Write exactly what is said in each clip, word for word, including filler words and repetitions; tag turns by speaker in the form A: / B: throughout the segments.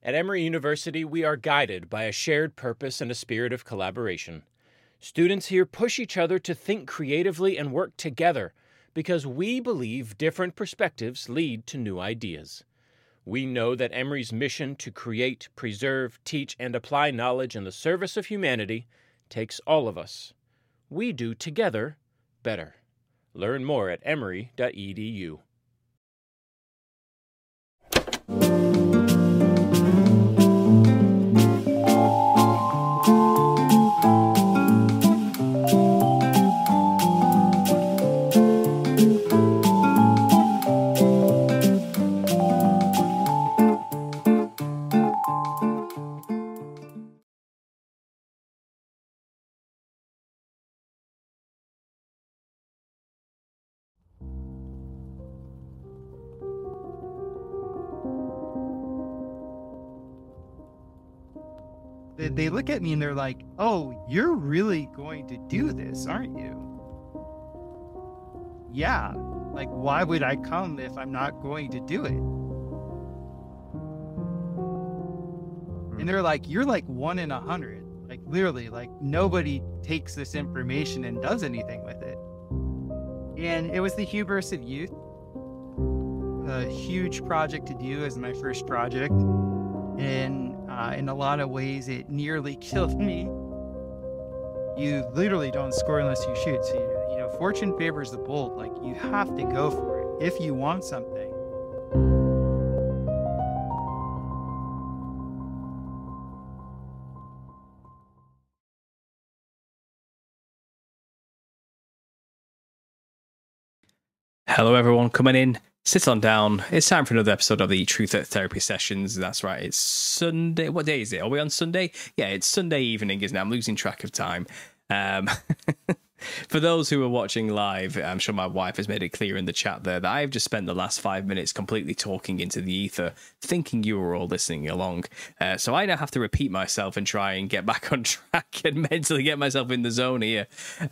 A: At Emory University, we are guided by a shared purpose and a spirit of collaboration. Students here push each other to think creatively and work together because we believe different perspectives lead to new ideas. We know that Emory's mission to create, preserve, teach, and apply knowledge in the service of humanity takes all of us. We do together better. Learn more at emory dot e d u.
B: They look at me and they're like, "Oh, you're really going to do this, aren't you?" Yeah. Like, why would I come if I'm not going to do it? And they're like, "You're like one in a hundred." Like, literally, like nobody takes this information and does anything with it. And it was the hubris of youth. A huge project to do as my first project. And uh, in a lot of ways, it nearly killed me. You literally don't score unless you shoot. So, you, you know, fortune favors the bold. Like, you have to go for it if you want something.
C: Hello, everyone coming in. Sit on down. It's time for another episode of the Truth Therapy Sessions. That's right. It's Sunday. What day is it? Are we on Sunday? Yeah, it's Sunday evening, isn't it? I'm losing track of time. Um, for those who are watching live, I'm sure my wife has made it clear in the chat there that I've just spent the last five minutes completely talking into the ether, thinking you were all listening along. Uh, so I now have to repeat myself and try and get back on track and mentally get myself in the zone here.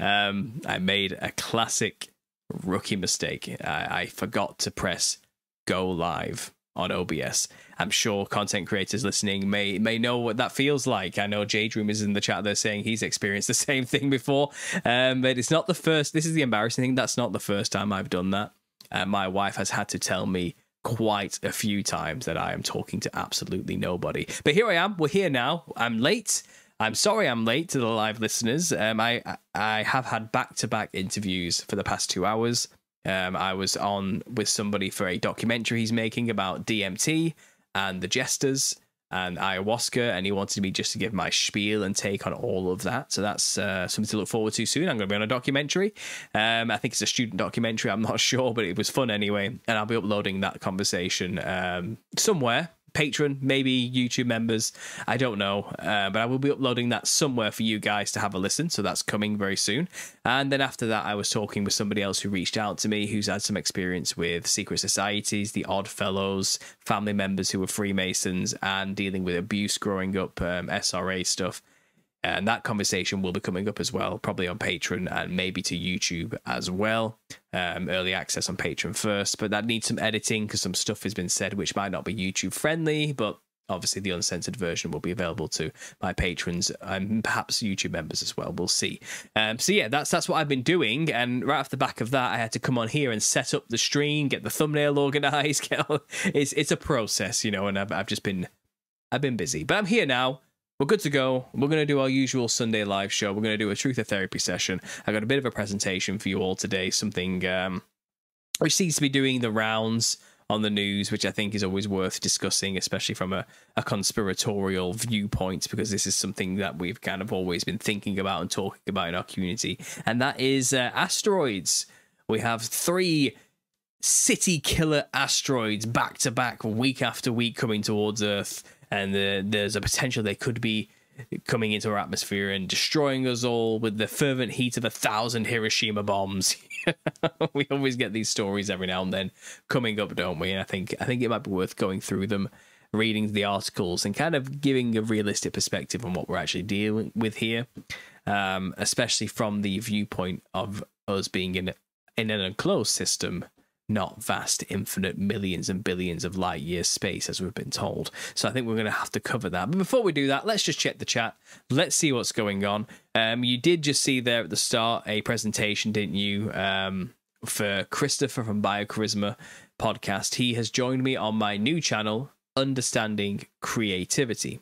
C: Um, I made a classic rookie mistake. I, I forgot to press go live on O B S. I'm sure content creators listening may may know what that feels like. I know Jadroom is in the chat there saying he's experienced the same thing before, um, but it's not the first. This is the embarrassing thing. That's not the first time I've done that. Uh, my wife has had to tell me quite a few times that I am talking to absolutely nobody. But here I am. We're here now. I'm late. I'm sorry I'm late to the live listeners. Um, I I have had back-to-back interviews for the past two hours. Um, I was on with somebody for a documentary he's making about D M T and the jesters and ayahuasca, and he wanted me just to give my spiel and take on all of that. So that's uh, something to look forward to soon. I'm going to be on a documentary. Um, I think it's a student documentary. I'm not sure, but it was fun anyway. And I'll be uploading that conversation um, somewhere. Patreon, maybe YouTube members, I don't know, uh, but I will be uploading that somewhere for you guys to have a listen, so that's coming very soon. And then after that, I was talking with somebody else who reached out to me, who's had some experience with secret societies, the Odd Fellows, family members who were Freemasons, and dealing with abuse growing up, um, S R A stuff. And that conversation will be coming up as well, probably on Patreon and maybe to YouTube as well. Um, early access on Patreon first, but that needs some editing because some stuff has been said which might not be YouTube friendly, but obviously the uncensored version will be available to my patrons and perhaps YouTube members as well. We'll see. Um, so yeah, that's that's what I've been doing, and right off the back of that, I had to come on here and set up the stream, get the thumbnail organized. Get all, it's it's a process, you know, and I've I've just been I've been busy, but I'm here now. We're good to go. We're going to do our usual Sunday live show. We're going to do a Truth or Therapy session. I got a bit of a presentation for you all today, something um, which seems to be doing the rounds on the news, which I think is always worth discussing, especially from a, a conspiratorial viewpoint, because this is something that we've kind of always been thinking about and talking about in our community, and that is uh, asteroids. We have three city killer asteroids back to back, week after week, coming towards Earth. And the, there's a potential they could be coming into our atmosphere and destroying us all with the fervent heat of a thousand Hiroshima bombs. We always get these stories every now and then coming up, don't we? And I think I think it might be worth going through them, reading the articles, and kind of giving a realistic perspective on what we're actually dealing with here, um, especially from the viewpoint of us being in in an enclosed system not vast, infinite millions and billions of light years space, as we've been told. So I think we're going to have to cover that. But before we do that, let's just check the chat. Let's see what's going on. Um, you did just see there at the start a presentation, didn't you, um, for Christopher from BioCharisma podcast. He has joined me on my new channel, Understanding Creativity.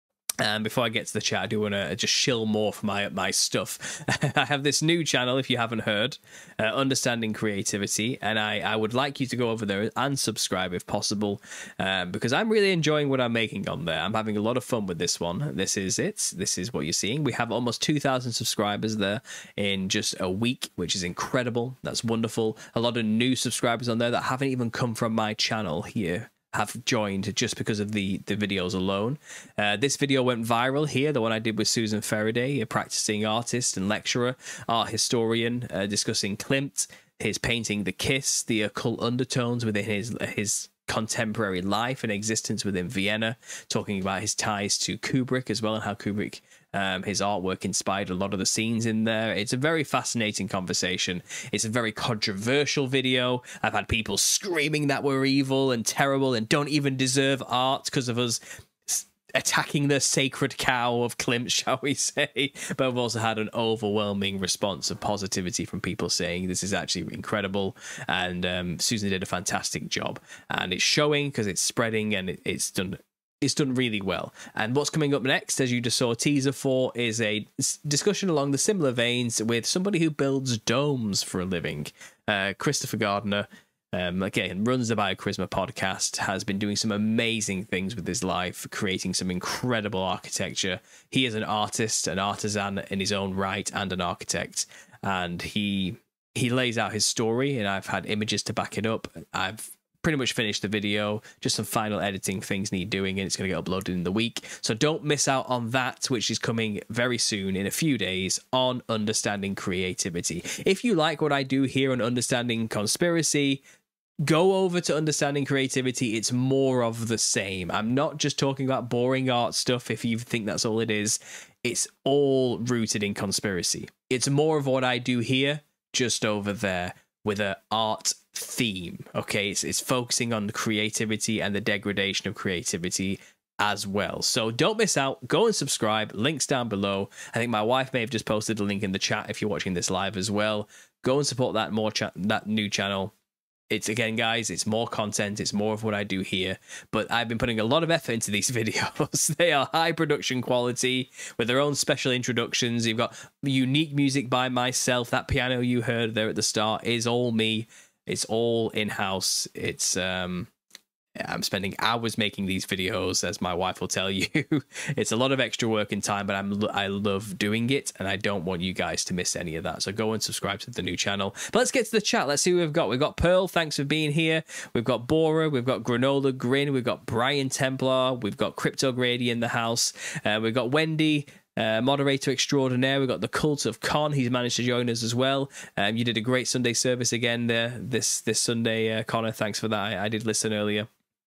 C: And before I get to the chat, I do want to just shill more for my my stuff. I have this new channel, if you haven't heard, uh, Understanding Creativity, and I, I would like you to go over there and subscribe if possible, um, because I'm really enjoying what I'm making on there. I'm having a lot of fun with this one. This is it. This is what you're seeing. We have almost two thousand subscribers there in just a week, which is incredible. That's wonderful. A lot of new subscribers on there that haven't even come from my channel here have joined just because of the the videos alone. Uh, this video went viral here, the one I did with Susan Faraday, a practicing artist and lecturer, art historian, uh, discussing Klimt, his painting The Kiss, the occult undertones within his his contemporary life and existence within Vienna, talking about his ties to Kubrick as well, and how Kubrick, um, his artwork inspired a lot of the scenes in there. It's a very fascinating conversation. It's a very controversial video. I've had people screaming that we're evil and terrible and don't even deserve art because of us attacking the sacred cow of Klimt, shall we say. But I've also had an overwhelming response of positivity from people saying this is actually incredible, and um, Susan did a fantastic job, and it's showing because it's spreading, and it, it's done it's done really well. And what's coming up next, as you just saw a teaser for, is a discussion along the similar veins with somebody who builds domes for a living, uh, Christopher Gardner. Um, again, runs the BioCharisma podcast, has been doing some amazing things with his life, creating some incredible architecture. He is an artist, an artisan in his own right, and an architect. And he he lays out his story, and I've had images to back it up. I've pretty much finished the video, just some final editing things need doing, and it's going to get uploaded in the week. So don't miss out on that, which is coming very soon, in a few days, on Understanding Creativity. If you like what I do here on Understanding Conspiracy, go over to Understanding Creativity. It's more of the same. I'm not just talking about boring art stuff if you think that's all it is. It's all rooted in conspiracy. It's more of what I do here, just over there, with an art theme. Okay, it's, it's focusing on the creativity and the degradation of creativity as well. So don't miss out. Go and subscribe. Links down below. I think my wife may have just posted a link in the chat if you're watching this live as well. Go and support that more cha- that new channel. It's, again, guys, it's more content. It's more of what I do here. But I've been putting a lot of effort into these videos. They are high production quality with their own special introductions. You've got unique music by myself. That piano you heard there at the start is all me. It's all in-house. It's... um. I'm spending hours making these videos, as my wife will tell you. It's a lot of extra work and time, but I'm I love doing it, and I don't want you guys to miss any of that. So go and subscribe to the new channel. But let's get to the chat. Let's see who we've got. We've got Pearl. Thanks for being here. We've got Bora. We've got Granola Grin. We've got Brian Templar. We've got Crypto Grady in the house. Uh, we've got Wendy. Uh, moderator extraordinaire. We've got the Cult of Con. He's managed to join us as well. Um, you did a great Sunday service again there this this Sunday, uh, Connor. Thanks for that. I, I did listen earlier.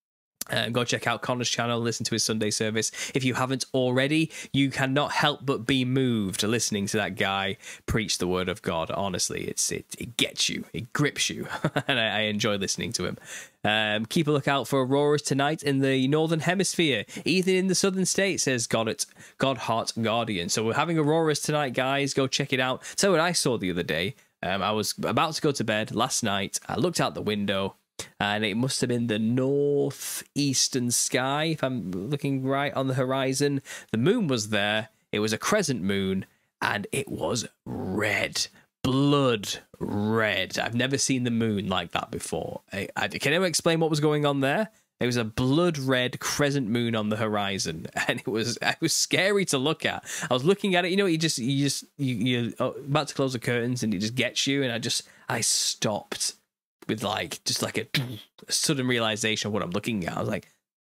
C: Uh, go check out Connor's channel, listen to his Sunday service. If you haven't already, you cannot help but be moved listening to that guy preach the word of God. Honestly, it's it, it gets you, it grips you, and I, I enjoy listening to him. Um, keep a lookout for auroras tonight in the Northern Hemisphere. Ethan in the Southern States says got it, Godheart Guardian. So we're having auroras tonight, guys. Go check it out. So what I saw the other day, um, I was about to go to bed last night. I looked out the window, and it must have been the northeastern sky, if I'm looking right on the horizon. The moon was there. It was a crescent moon, and it was red. Blood red. I've never seen the moon like that before. I, I, can anyone explain what was going on there? It was a blood red crescent moon on the horizon, and it was it was scary to look at. I was looking at it, you know, you just you just you, you're about to close the curtains, and it just gets you, and I just I stopped. With like just like a, a sudden realization of what I'm looking at. I was like,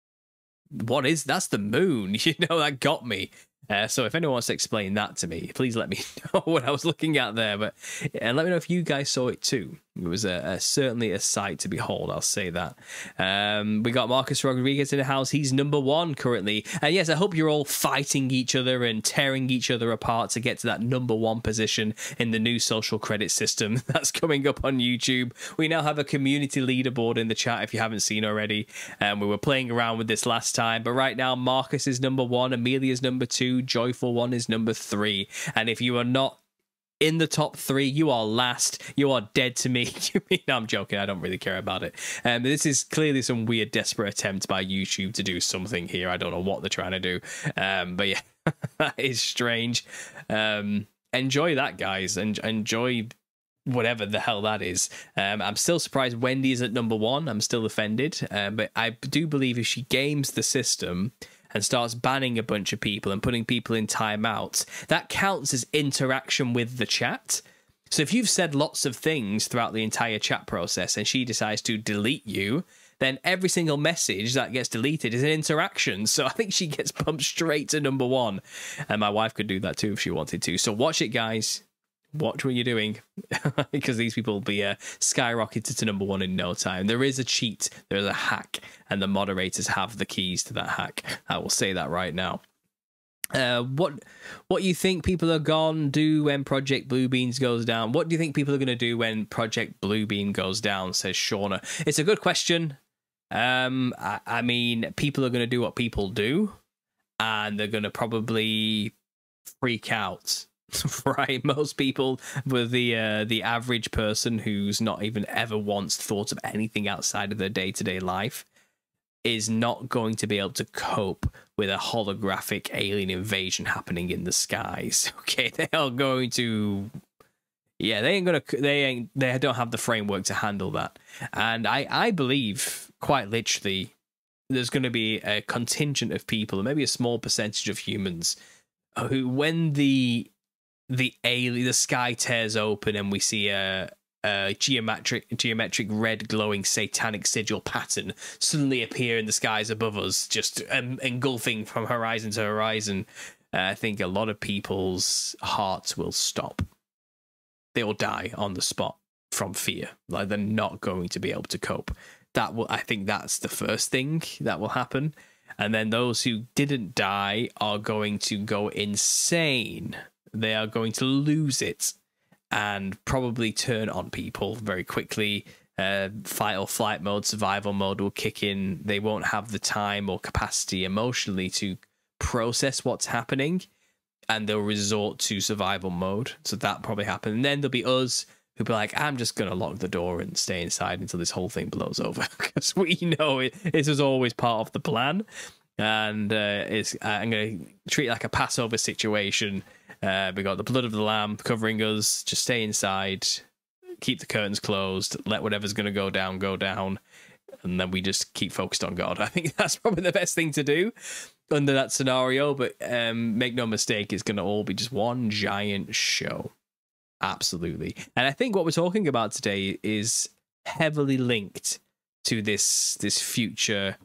C: what is that's the moon? You know, that got me. Uh, so if anyone wants to explain that to me, please let me know what I was looking at there. But and let me know if you guys saw it too. It was a, a certainly a sight to behold, I'll say that. Um, we got Marcus Rodriguez in the house. He's number one currently. And yes, I hope you're all fighting each other and tearing each other apart to get to that number one position in the new social credit system that's coming up on YouTube. We now have a community leaderboard in the chat if you haven't seen already. Um, we were playing around with this last time, but right now Marcus is number one, Amelia's number two, Joyful One is number three. And if you are not in the top three, you are last. You are dead to me. No, I'm joking. I don't really care about it. Um, this is clearly some weird, desperate attempt by YouTube to do something here. I don't know what they're trying to do. Um, but yeah, that is strange. Um, enjoy that, guys. And enjoy whatever the hell that is. Um, I'm still surprised Wendy is at number one. I'm still offended. Um, but I do believe if she games the system and starts banning a bunch of people and putting people in timeouts, that counts as interaction with the chat. So if you've said lots of things throughout the entire chat process and she decides to delete you, then every single message that gets deleted is an interaction. So I think she gets bumped straight to number one. And my wife could do that too if she wanted to. So watch it, guys. Watch what you're doing, because these people will be uh, skyrocketed to number one in no time. There is a cheat, there is a hack, and the moderators have the keys to that hack. I will say that right now. Uh, what what you think people are gonna do when Project Bluebeam goes down? What do you think people are going to do when Project Bluebeam goes down, says Shauna. It's a good question. Um, I, I mean, people are going to do what people do, and they're going to probably freak out. Right, most people, with the uh, the average person who's not even ever once thought of anything outside of their day-to-day life, is not going to be able to cope with a holographic alien invasion happening in the skies. Okay, they are going to, yeah, they ain't gonna, they ain't, they don't have the framework to handle that. And I, I believe, quite literally, there's going to be a contingent of people, maybe a small percentage of humans, who, when the the alien, the sky tears open and we see a, a geometric geometric red glowing satanic sigil pattern suddenly appear in the skies above us, just um, engulfing from horizon to horizon, uh, I think a lot of people's hearts will stop. They will die on the spot from fear. Like, they're not going to be able to cope. That will, I think that's the first thing that will happen. And then those who didn't die are going to go insane. They are going to lose it and probably turn on people very quickly. Uh, fight or flight mode, survival mode will kick in. They won't have the time or capacity emotionally to process what's happening, and they'll resort to survival mode. So that probably happen. And then there'll be us who'll be like, I'm just going to lock the door and stay inside until this whole thing blows over. Because we know it, this was always part of the plan. And uh, it's, uh, I'm going to treat it like a Passover situation. Uh, we got the blood of the lamb covering us. Just stay inside, keep the curtains closed, let whatever's going to go down go down, and then we just keep focused on God. I think that's probably the best thing to do under that scenario. But um, make no mistake, it's going to all be just one giant show. Absolutely. And I think what we're talking about today is heavily linked to this this future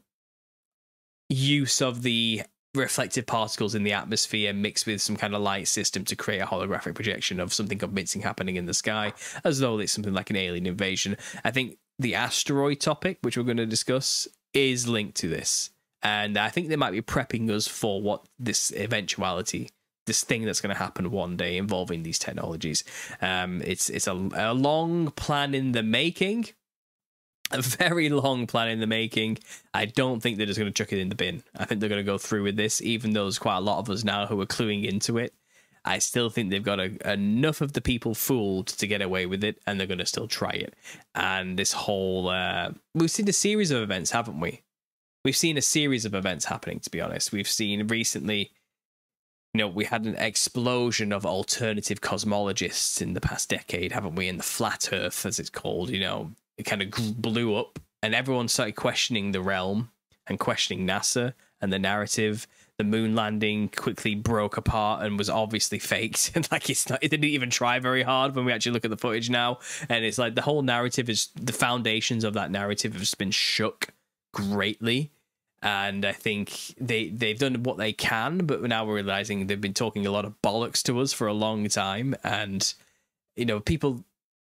C: use of the reflective particles in the atmosphere mixed with some kind of light system to create a holographic projection of something convincing happening in the sky, as though it's something like an alien invasion. I think the asteroid topic, which we're going to discuss, is linked to this. And I think they might be prepping us for what this eventuality, this thing that's going to happen one day involving these technologies. Um, it's it's a, a long plan in the making. A very long plan in the making. I don't think they're just going to chuck it in the bin. I think they're going to go through with this, even though there's quite a lot of us now who are cluing into it. I still think they've got a, enough of the people fooled to get away with it, and they're going to still try it. And this whole... Uh, we've seen a series of events, haven't we? We've seen a series of events happening, to be honest. We've seen recently... You know, we had an explosion of alternative cosmologists in the past decade, haven't we? In the flat Earth, as it's called, you know... It kind of blew up, and everyone started questioning the realm and questioning NASA and the narrative. The moon landing quickly broke apart and was obviously faked. And like, it's not, it didn't even try very hard when we actually look at the footage now. And it's like the whole narrative is, the foundations of that narrative have just been shook greatly. And I think they, they've done what they can, but now we're realizing they've been talking a lot of bollocks to us for a long time. And, you know, people...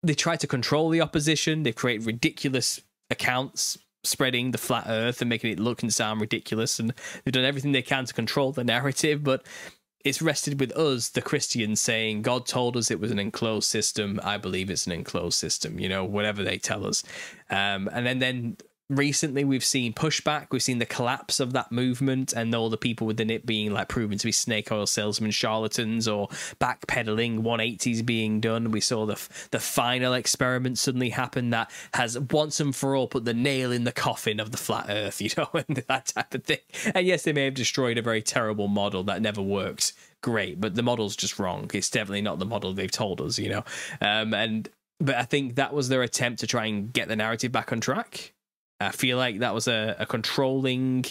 C: they try to control the opposition. They create ridiculous accounts spreading the flat earth and making it look and sound ridiculous, and they've done everything they can to control the narrative, but it's rested with us, the Christians, saying God told us it was an enclosed system. I believe it's an enclosed system, you know, whatever they tell us. Um, and then, then recently we've seen pushback. We've seen the collapse of that movement and all the people within it being like proven to be snake oil salesmen, charlatans, or backpedaling one eighties being done. We saw the the final experiment suddenly happen that has once and for all put the nail in the coffin of the flat earth, you know, and that type of thing. And yes, they may have destroyed a very terrible model that never worked. Great, but the model's just wrong. It's definitely not the model they've told us, you know. Um, and but I think that was their attempt to try and get the narrative back on track. I feel like that was a, a controlling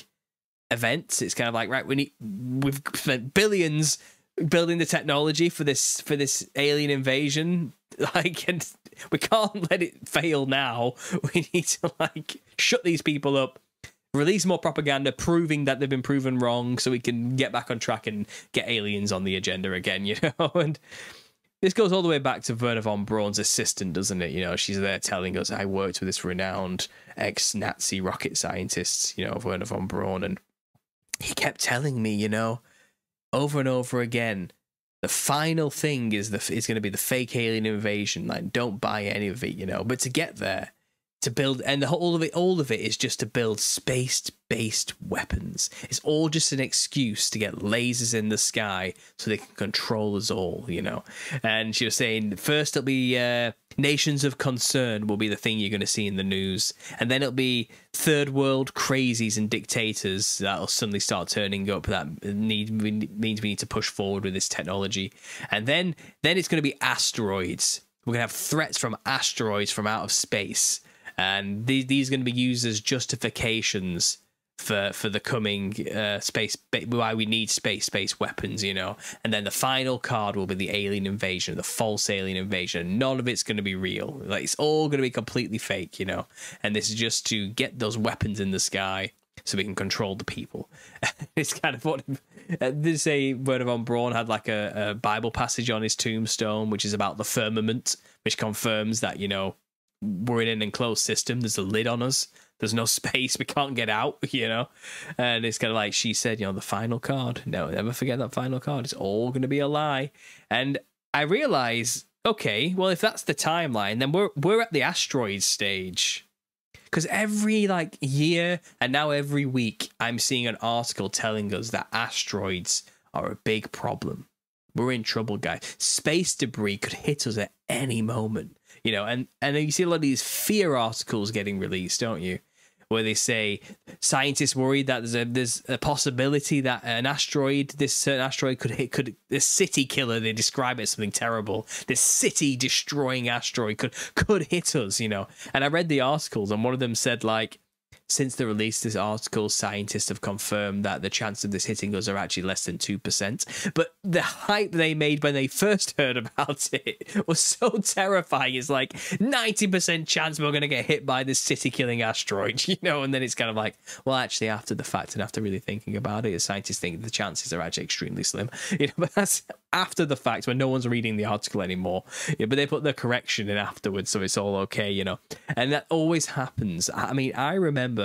C: event. It's kind of like, right, we need, we've spent billions building the technology for this for this alien invasion, like, and we can't let it fail now. We need to like shut these people up, release more propaganda proving that they've been proven wrong, so we can get back on track and get aliens on the agenda again, you know. And this goes all the way back to Wernher von Braun's assistant, doesn't it? You know, she's there telling us, I worked with this renowned ex-Nazi rocket scientist, you know, Wernher von Braun, and he kept telling me, you know, over and over again, the final thing is the is going to be the fake alien invasion. Like, don't buy any of it, you know. But to get there, to build, and the whole of it, all of it is just to build space-based weapons. It's all just an excuse to get lasers in the sky so they can control us all, you know. And she was saying, first it'll be uh, nations of concern will be the thing you're going to see in the news, and then it'll be third world crazies and dictators that'll suddenly start turning up. That need we, means we need to push forward with this technology, and then then it's going to be asteroids. We're going to have threats from asteroids from out of space. And these these are going to be used as justifications for for the coming uh, space, why we need space space weapons, you know. And then the final card will be the alien invasion, the false alien invasion. None of it's going to be real. Like, it's all going to be completely fake, you know. And this is just to get those weapons in the sky so we can control the people. It's kind of what uh, they say. Wernher von Braun had like a, a Bible passage on his tombstone, which is about the firmament, which confirms that, you know, we're in an enclosed system. There's a lid on us. There's no space. We can't get out, you know. And it's kind of like she said, you know, the final card. No, never forget that final card. It's all going to be a lie. And I realize, okay, well, if that's the timeline, then we're we're at the asteroid stage. Because every like year and now every week, I'm seeing an article telling us that asteroids are a big problem. We're in trouble, guys. Space debris could hit us at any moment. You know, and, and then you see a lot of these fear articles getting released, don't you? Where they say scientists worried that there's a there's a possibility that an asteroid, this certain asteroid could hit, could this city killer, they describe it as something terrible. This city destroying asteroid could could hit us, you know. And I read the articles, and one of them said, like, since the release of this article, scientists have confirmed that the chance of this hitting us are actually less than two percent. But the hype they made when they first heard about it was so terrifying. It's like ninety percent chance we're going to get hit by this city-killing asteroid, you know? And then it's kind of like, well, actually, after the fact and after really thinking about it, scientists think the chances are actually extremely slim. You know, but that's after the fact when no one's reading the article anymore. Yeah, but they put the correction in afterwards, so it's all okay, you know? And that always happens. I mean, I remember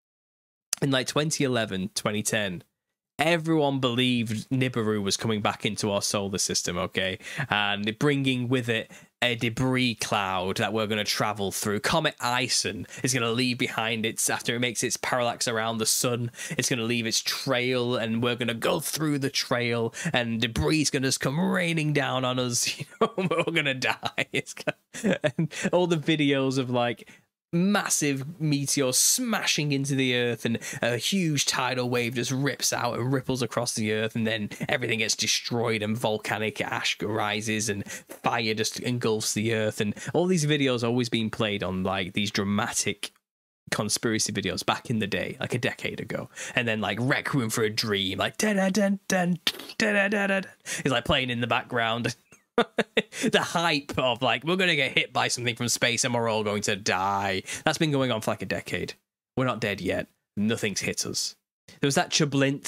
C: in like twenty eleven, twenty ten, everyone believed Nibiru was coming back into our solar system, okay? And bringing with it a debris cloud that we're going to travel through. Comet Ison is going to leave behind its, after it makes its parallax around the sun, it's going to leave its trail, and we're going to go through the trail, and debris is going to just come raining down on us, you know, we're going to die. It's gonna, and all the videos of like massive meteor smashing into the earth, and a huge tidal wave just rips out and ripples across the earth, and then everything gets destroyed and volcanic ash rises and fire just engulfs the earth. And all these videos always being played on like these dramatic conspiracy videos back in the day, like a decade ago. And then like Requiem for a Dream, like da da da da da da da da, is like playing in the background. The hype of like, we're going to get hit by something from space and we're all going to die. That's been going on for like a decade. We're not dead yet. Nothing's hit us. There was that Chelyabinsk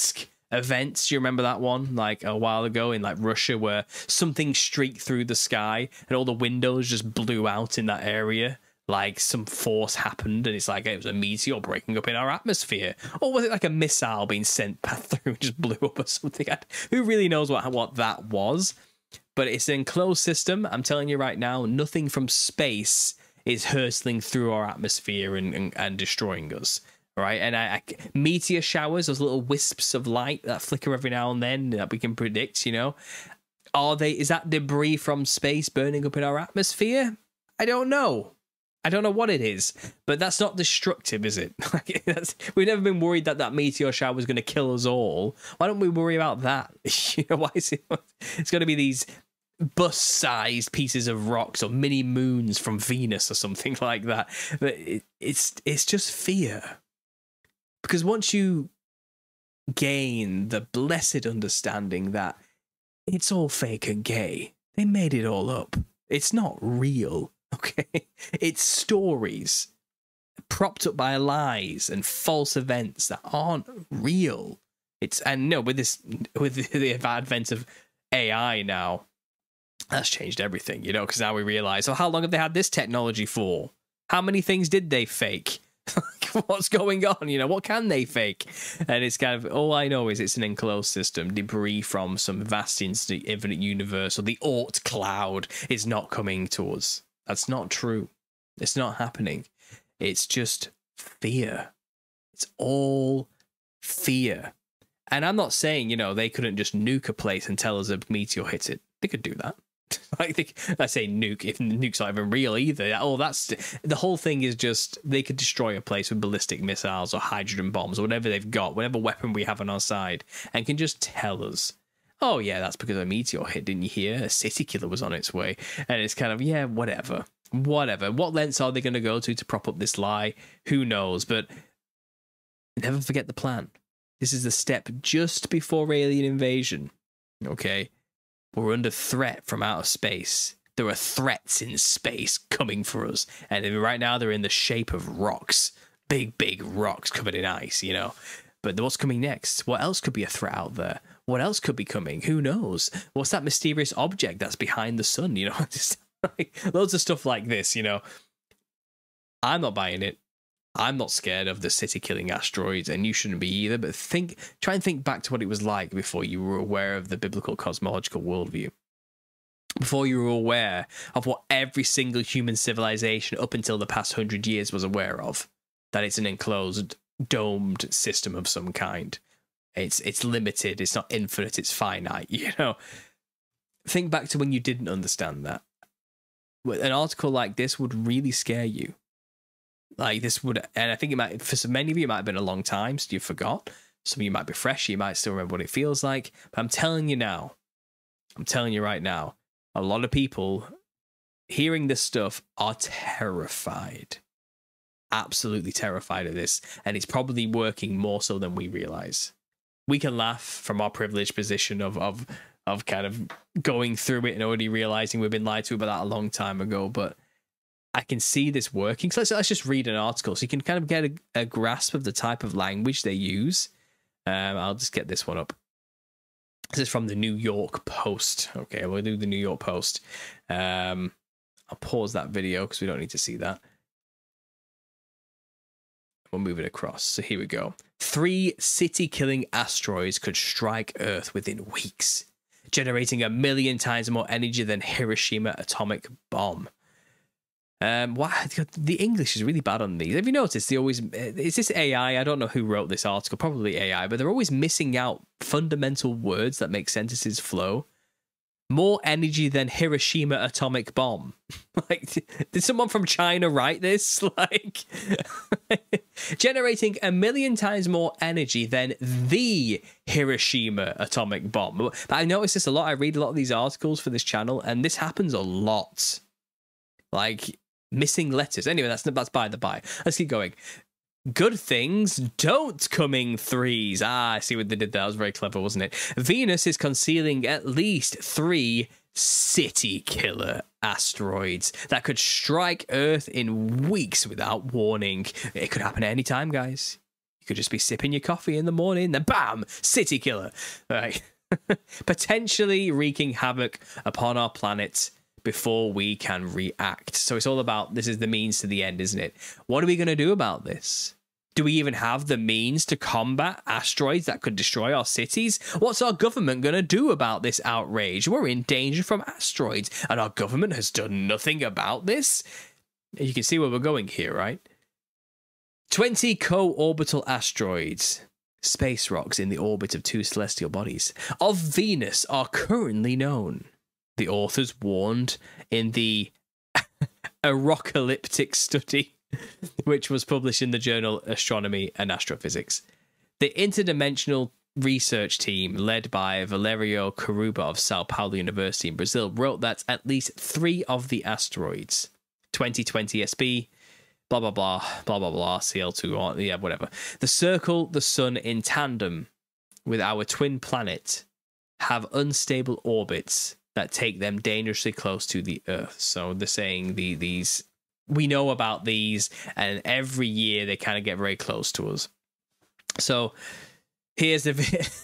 C: events. You remember that one, like a while ago in like Russia, where something streaked through the sky and all the windows just blew out in that area? Like some force happened, and it's like it was a meteor breaking up in our atmosphere, or was it like a missile being sent through and just blew up or something? Who really knows what what that was? But it's an enclosed system. I'm telling you right now, nothing from space is hurtling through our atmosphere and and, and destroying us. Right, and I, I, meteor showers, those little wisps of light that flicker every now and then that we can predict. You know, are they? Is that debris from space burning up in our atmosphere? I don't know. I don't know what it is, but that's not destructive, is it? Like, that's, we've never been worried that that meteor shower was going to kill us all. Why don't we worry about that? You know, why is it? It's going to be these bus-sized pieces of rocks or mini moons from Venus or something like that. But it, it's it's just fear, because once you gain the blessed understanding that it's all fake and gay, they made it all up. It's not real. Okay, it's stories propped up by lies and false events that aren't real. It's and no, with this with the advent of A I now, that's changed everything. You know, because now we realize, oh, how long have they had this technology for? How many things did they fake? What's going on? You know, what can they fake? And it's kind of, all I know is it's an enclosed system. Debris from some vast infinite universe or the Oort cloud is not coming to us. That's not true. It's not happening. It's just fear. It's all fear. And I'm not saying, you know, they couldn't just nuke a place and tell us a meteor hit it. They could do that. I think I say nuke if the nuke's not even real either. Oh, that's the whole thing is just they could destroy a place with ballistic missiles or hydrogen bombs or whatever they've got, whatever weapon we have on our side, and can just tell us, oh, yeah, that's because a meteor hit, didn't you hear? A city killer was on its way. And it's kind of, yeah, whatever. Whatever. What lengths are they going to go to to prop up this lie? Who knows? But never forget the plan. This is the step just before alien invasion. Okay? We're under threat from outer space. There are threats in space coming for us. And right now they're in the shape of rocks. Big, big rocks covered in ice, you know? But what's coming next? What else could be a threat out there? What else could be coming? Who knows? What's that mysterious object that's behind the sun? You know, just like, loads of stuff like this, you know. I'm not buying it. I'm not scared of the city-killing asteroids, and you shouldn't be either. But think, try and think back to what it was like before you were aware of the biblical cosmological worldview. Before you were aware of what every single human civilization up until the past hundred years was aware of. That it's an enclosed, domed system of some kind. It's it's limited, it's not infinite, it's finite, you know. Think back to when you didn't understand that. An article like this would really scare you. Like this would, and I think it might, for so many of you, it might have been a long time, so you forgot. Some of you might be fresh, you might still remember what it feels like. But I'm telling you now, I'm telling you right now, a lot of people hearing this stuff are terrified. Absolutely terrified of this. And it's probably working more so than we realize. We can laugh from our privileged position of of of kind of going through it and already realizing we've been lied to about that a long time ago, but I can see this working. So let's, let's just read an article so you can kind of get a, a grasp of the type of language they use. Um, I'll just get this one up. This is from the New York Post. Okay, we'll do the New York Post. Um, I'll pause that video because we don't need to see that. We'll move it across. So here we go. Three city-killing asteroids could strike Earth within weeks, generating a million times more energy than Hiroshima atomic bomb. Um, why the English is really bad on these. Have you noticed they always, is this A I? I don't know who wrote this article, probably A I, but they're always missing out fundamental words that make sentences flow. More energy than Hiroshima atomic bomb. Like, did someone from China write this? Like, generating a million times more energy than the Hiroshima atomic bomb. But I notice this a lot. I read a lot of these articles for this channel, and this happens a lot. Like, missing letters. Anyway, that's that's by the by. Let's keep going. Good things don't come in threes. Ah, I see what they did there. That was very clever, wasn't it? Venus is concealing at least three city killer asteroids that could strike Earth in weeks without warning. It could happen at any time, guys. You could just be sipping your coffee in the morning, then bam, city killer. Right. Potentially wreaking havoc upon our planet before we can react. So it's all about, this is the means to the end, isn't it? What are we going to do about this? Do we even have the means to combat asteroids that could destroy our cities? What's our government going to do about this outrage? We're in danger from asteroids, and our government has done nothing about this? You can see where we're going here, right? twenty co-orbital asteroids, space rocks in the orbit of two celestial bodies, of Venus are currently known. The authors warned in the Aerocalyptic study, which was published in the journal Astronomy and Astrophysics. The interdimensional research team, led by Valerio Caruba of Sao Paulo University in Brazil, wrote that at least three of the asteroids, twenty twenty S B, blah, blah, blah, blah, blah, blah, C L two, or, yeah, whatever, the circle the sun in tandem with our twin planet, have unstable orbits that take them dangerously close to the Earth. So they're saying the these... we know about these, and every year they kind of get very close to us. So here's the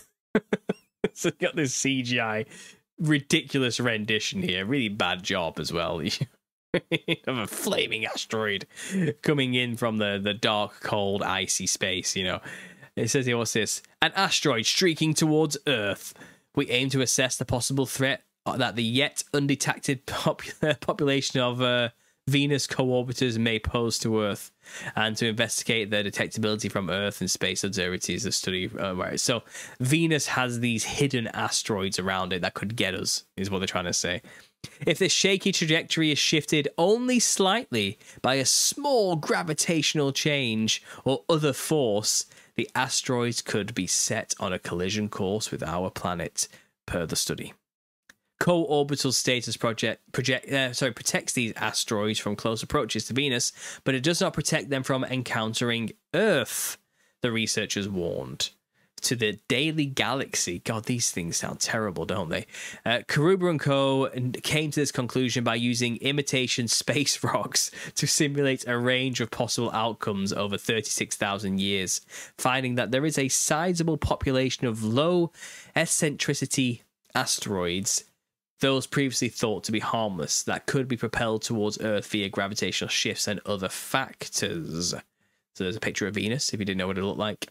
C: so you got this C G I ridiculous rendition here, really bad job as well. Of a flaming asteroid coming in from the the dark, cold, icy space. You know, it says here, what's this? An asteroid streaking towards Earth. We aim to assess the possible threat that the yet undetected pop- population of uh, Venus co-orbiters may pose to Earth, and to investigate their detectability from Earth and space observatories. The study, uh, right? So Venus has these hidden asteroids around it that could get us, is what they're trying to say. If this shaky trajectory is shifted only slightly by a small gravitational change or other force, the asteroids could be set on a collision course with our planet, per the study. Co-orbital status project project uh, sorry protects these asteroids from close approaches to Venus, but it does not protect them from encountering Earth, the researchers warned. To the Daily Galaxy, God, these things sound terrible, don't they? Uh, Karuba and Co. came to this conclusion by using imitation space rocks to simulate a range of possible outcomes over thirty-six thousand years, finding that there is a sizable population of low eccentricity asteroids, those previously thought to be harmless, that could be propelled towards Earth via gravitational shifts and other factors. So there's a picture of Venus, if you didn't know what it looked like.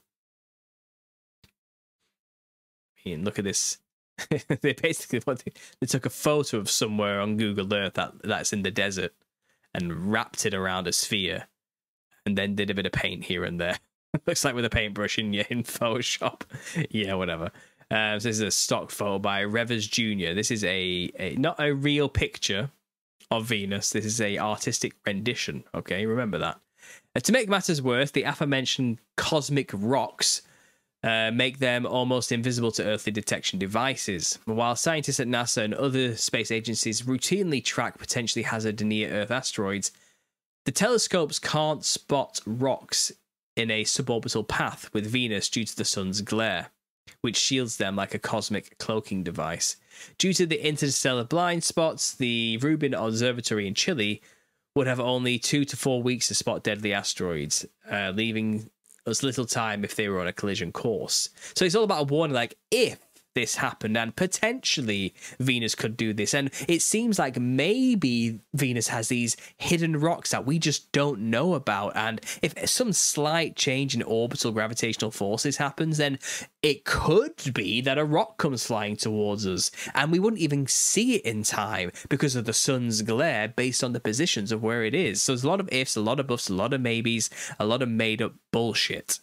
C: I mean, look at this. They basically what they, they took a photo of somewhere on Google Earth that that's in the desert and wrapped it around a sphere, and then did a bit of paint here and there. Looks like with a paintbrush in in Photoshop. Yeah, whatever. Um, so this is a stock photo by Revers Junior This is a, a not a real picture of Venus. This is a artistic rendition. Okay, remember that. Uh, to make matters worse, the aforementioned cosmic rocks uh, make them almost invisible to earthly detection devices. While scientists at NASA and other space agencies routinely track potentially hazardous near-Earth asteroids, the telescopes can't spot rocks in a suborbital path with Venus due to the sun's glare, which shields them like a cosmic cloaking device. Due to the interstellar blind spots, the Rubin Observatory in Chile would have only two to four weeks to spot deadly asteroids, uh, leaving us little time if they were on a collision course. So it's all about a warning, like, if this happened, and potentially Venus could do this. And it seems like maybe Venus has these hidden rocks that we just don't know about. And if some slight change in orbital gravitational forces happens, then it could be that a rock comes flying towards us and we wouldn't even see it in time because of the sun's glare based on the positions of where it is. So there's a lot of ifs, a lot of buffs, a lot of maybes, a lot of made up bullshit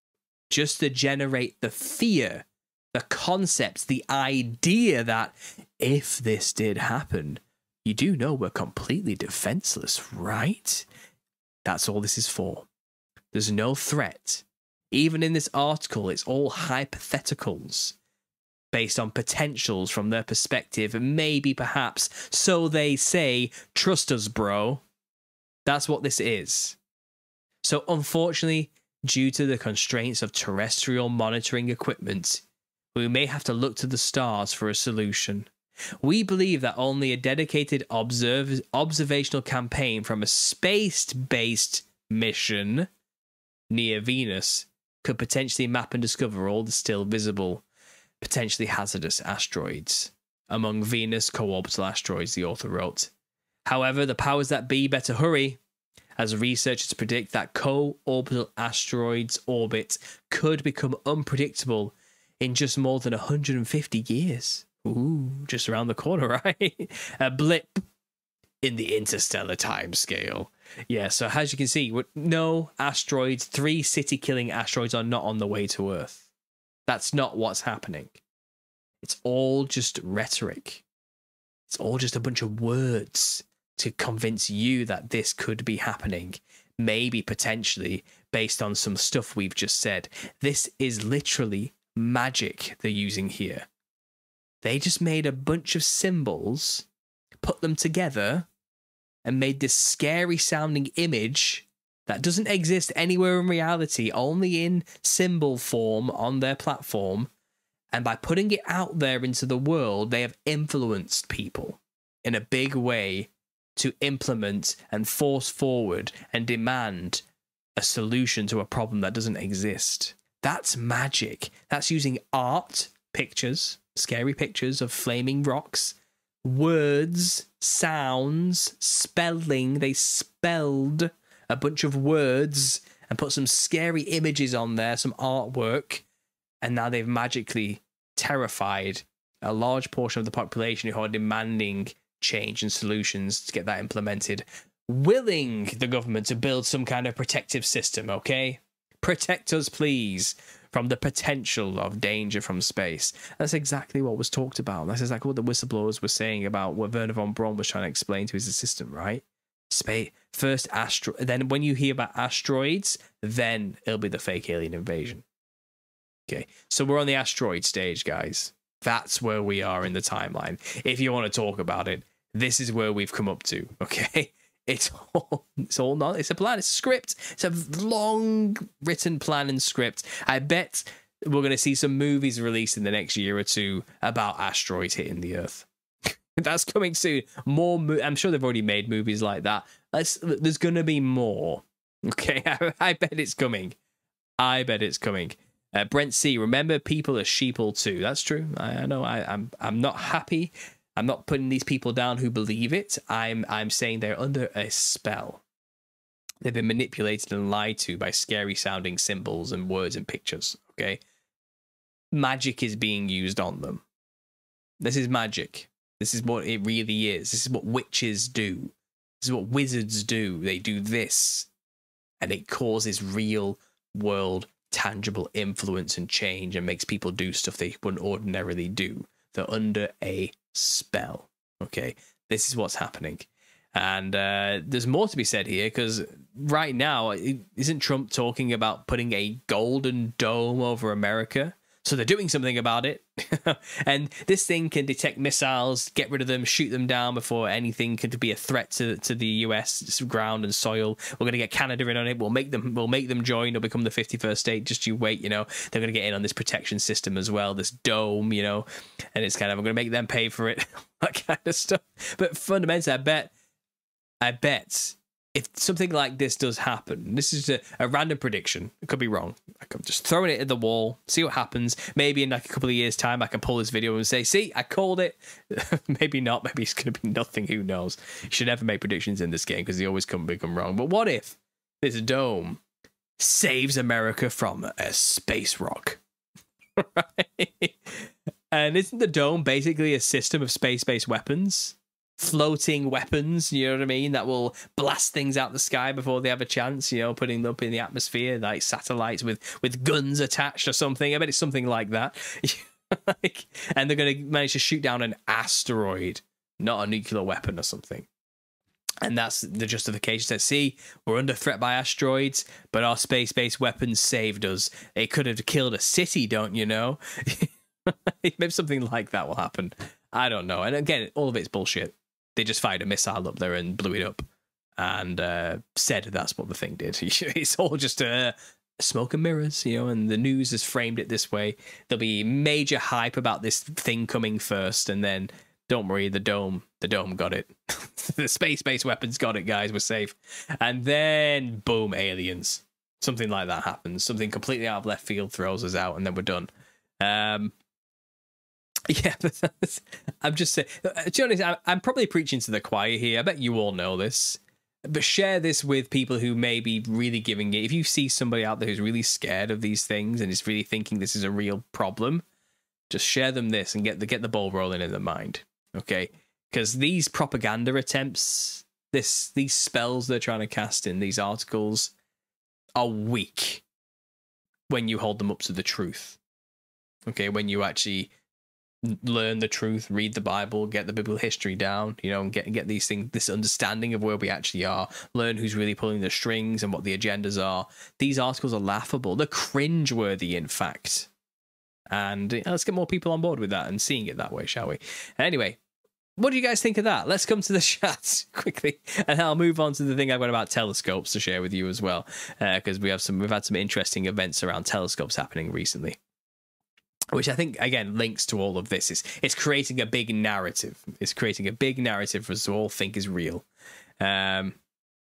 C: just to generate the fear, the concept, the idea that if this did happen, you do know we're completely defenseless, right? That's all this is for. There's no threat. Even in this article, it's all hypotheticals based on potentials from their perspective, and maybe, perhaps, so they say, trust us, bro. That's what this is. So, unfortunately, due to the constraints of terrestrial monitoring equipment, we may have to look to the stars for a solution. We believe that only a dedicated observe, observational campaign from a space-based mission near Venus could potentially map and discover all the still visible, potentially hazardous asteroids among Venus co-orbital asteroids, the author wrote. However, the powers that be better hurry, as researchers predict that co-orbital asteroids' orbit could become unpredictable in just more than one hundred fifty years. Ooh, just around the corner, right? A blip in the interstellar timescale. Yeah, so as you can see, no asteroids, three city-killing asteroids are not on the way to Earth. That's not what's happening. It's all just rhetoric. It's all just a bunch of words to convince you that this could be happening. Maybe potentially based on some stuff we've just said. This is literally magic they're using here. They just made a bunch of symbols, put them together, and made this scary sounding image that doesn't exist anywhere in reality, only in symbol form on their platform. And by putting it out there into the world, they have influenced people in a big way to implement and force forward and demand a solution to a problem that doesn't exist. That's magic. That's using art, pictures, scary pictures of flaming rocks, words, sounds, spelling. They spelled a bunch of words and put some scary images on there, some artwork, and now they've magically terrified a large portion of the population who are demanding change and solutions to get that implemented, willing the government to build some kind of protective system, okay? Protect us, please, from the potential of danger from space. That's exactly what was talked about. That's exactly what the whistleblowers were saying about what Wernher von Braun was trying to explain to his assistant, right? Space first astro. Then when you hear about asteroids, then it'll be the fake alien invasion. Okay, so we're on the asteroid stage, guys. That's where we are in the timeline. If you want to talk about it, this is where we've come up to. Okay, it's all it's all not. It's a plan. It's a script. It's a long written plan and script. I bet we're going to see some movies released in the next year or two about asteroids hitting the Earth. That's coming soon. More. Mo- I'm sure they've already made movies like that. Let's, there's going to be more. Okay, I, I bet it's coming. I bet it's coming. Uh, Brent C, remember people are sheeple too. That's true. I, I know. I, I'm. I'm not happy. I'm not putting these people down who believe it. I'm. I'm saying they're under a spell. They've been manipulated and lied to by scary sounding symbols and words and pictures. Okay. Magic is being used on them. This is magic. This is what it really is. This is what witches do. This is what wizards do. They do this, and it causes real world tangible influence and change and makes people do stuff they wouldn't ordinarily do. They're under a spell. Okay, this is what's happening. And uh, there's more to be said here, because right now, isn't Trump talking about putting a golden dome over America? So they're doing something about it. And this thing can detect missiles, get rid of them, shoot them down before anything could be a threat to, to the U S ground and soil. We're going to get Canada in on it. We'll make them we'll make them join. They'll become the fifty-first state. Just you wait, you know. They're going to get in on this protection system as well, this dome, you know. And it's kind of, I'm going to make them pay for it, that kind of stuff. But fundamentally, I bet, I bet if something like this does happen, this is a, a random prediction. It could be wrong. I'm just throwing it at the wall, see what happens. Maybe in like a couple of years' time, I can pull this video and say, see, I called it. Maybe not. Maybe it's going to be nothing. Who knows? You should never make predictions in this game because they always come become wrong. But what if this dome saves America from a space rock? Right? And isn't the dome basically a system of space-based weapons? Floating weapons, you know what I mean, that will blast things out the sky before they have a chance, you know, putting them up in the atmosphere, like satellites with with guns attached or something. I bet it's something like that. Like, and they're going to manage to shoot down an asteroid, not a nuclear weapon or something. And that's the justification. That, see, we're under threat by asteroids, but our space-based weapons saved us. It could have killed a city, don't you know? Maybe something like that will happen. I don't know. And again, all of it's bullshit. They just fired a missile up there and blew it up and uh, said that's what the thing did. It's all just uh, smoke and mirrors, you know, and the news has framed it this way. There'll be major hype about this thing coming first, and then don't worry, the dome, the dome got it. The space-based weapons got it, guys. We're safe. And then, boom, aliens. Something like that happens. Something completely out of left field throws us out, and then we're done. Um, yeah, I'm just saying. To be honest, I'm probably preaching to the choir here. I bet you all know this. But share this with people who may be really giving it. If you see somebody out there who's really scared of these things and is really thinking this is a real problem, just share them this and get the get the ball rolling in their mind, okay? Because these propaganda attempts, this these spells they're trying to cast in these articles, are weak when you hold them up to the truth. Okay, when you actually learn the truth, read the Bible, get the biblical history down, you know, and get get these things, this understanding of where we actually are, learn who's really pulling the strings and what the agendas are. These articles are laughable. They're cringeworthy, in fact. And you know, let's get more people on board with that and seeing it that way, shall we? Anyway, what do you guys think of that? Let's come to the chat quickly, and I'll move on to the thing I've got about telescopes to share with you as well, because uh, we have some, we've had some interesting events around telescopes happening recently, which I think, again, links to all of this. It's, it's creating a big narrative. It's creating a big narrative for us to all think is real. Um,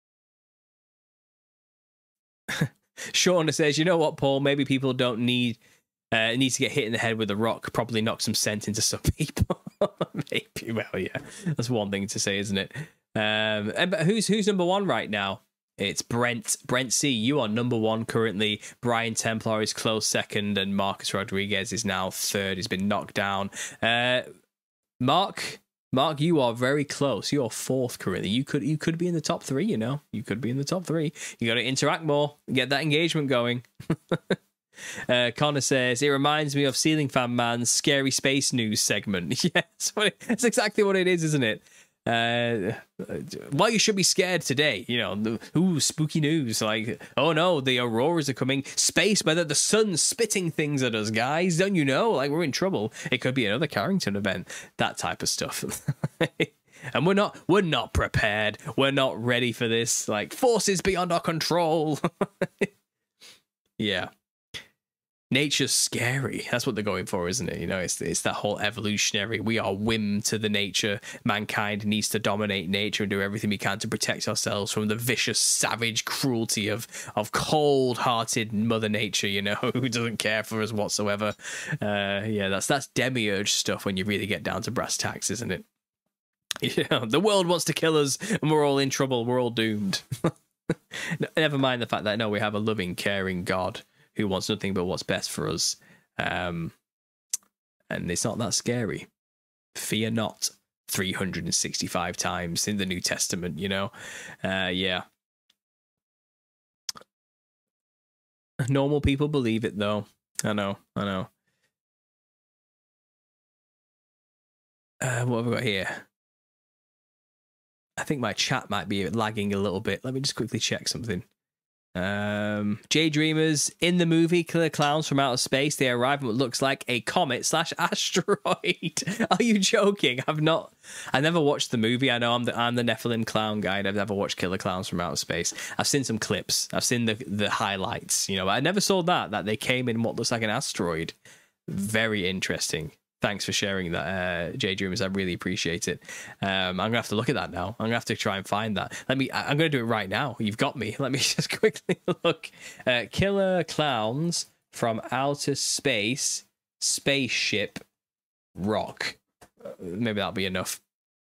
C: Shauna says, you know what, Paul? Maybe people don't need uh, need to get hit in the head with a rock. Probably knock some sense into some people. Maybe. Well, yeah. That's one thing to say, isn't it? Um, but who's who's number one right now? It's Brent. Brent C, you are number one currently. Brian Templar is close second, and Marcus Rodriguez is now third. He's been knocked down. Uh, Mark, Mark, you are very close. You're fourth currently. You could you could be in the top three, you know. You could be in the top three. You got to interact more, get that engagement going. Uh, Connor says, it reminds me of Ceiling Fan Man's Scary Space News segment. Yeah, that's, what it, that's exactly what it is, isn't it? Uh, well, you should be scared today. You know, ooh, spooky news. Like, oh no, the auroras are coming. Space weather, the sun's spitting things at us, guys. Don't you know? Like, we're in trouble. It could be another Carrington event. That type of stuff. And we're not, we're not prepared. We're not ready for this. Like, forces beyond our control. Yeah. Nature's scary. That's what they're going for, isn't it? You know, it's it's that whole evolutionary. We are whim to the nature. Mankind needs to dominate nature and do everything we can to protect ourselves from the vicious, savage cruelty of of cold-hearted Mother Nature. You know, who doesn't care for us whatsoever. Uh, yeah, that's that's demiurge stuff when you really get down to brass tacks, isn't it? You know, the world wants to kill us, and we're all in trouble. We're all doomed. Never mind the fact that no, we have a loving, caring God who wants nothing but what's best for us. Um, and it's not that scary. Fear not. three hundred sixty-five times in the New Testament, you know? Uh, yeah. Normal people believe it, though. I know, I know. Uh, what have we got here? I think my chat might be lagging a little bit. Let me just quickly check something. Um, J Dreamers, in the movie Killer Clowns from Outer Space, they arrive at what looks like a comet slash asteroid. Are you joking? I've not, I never watched the movie. I know I'm the I'm the Nephilim clown guy. I've never watched Killer Clowns from Outer Space. I've seen some clips. I've seen the the highlights. You know, but I never saw that that they came in what looks like an asteroid. Very interesting. Thanks for sharing that, uh, J Dreamers. I really appreciate it. Um, I'm gonna have to look at that now. I'm gonna have to try and find that. Let me. I'm gonna do it right now. You've got me. Let me just quickly look. Uh, Killer Clowns from Outer Space, spaceship, rock. Uh, maybe that'll be enough.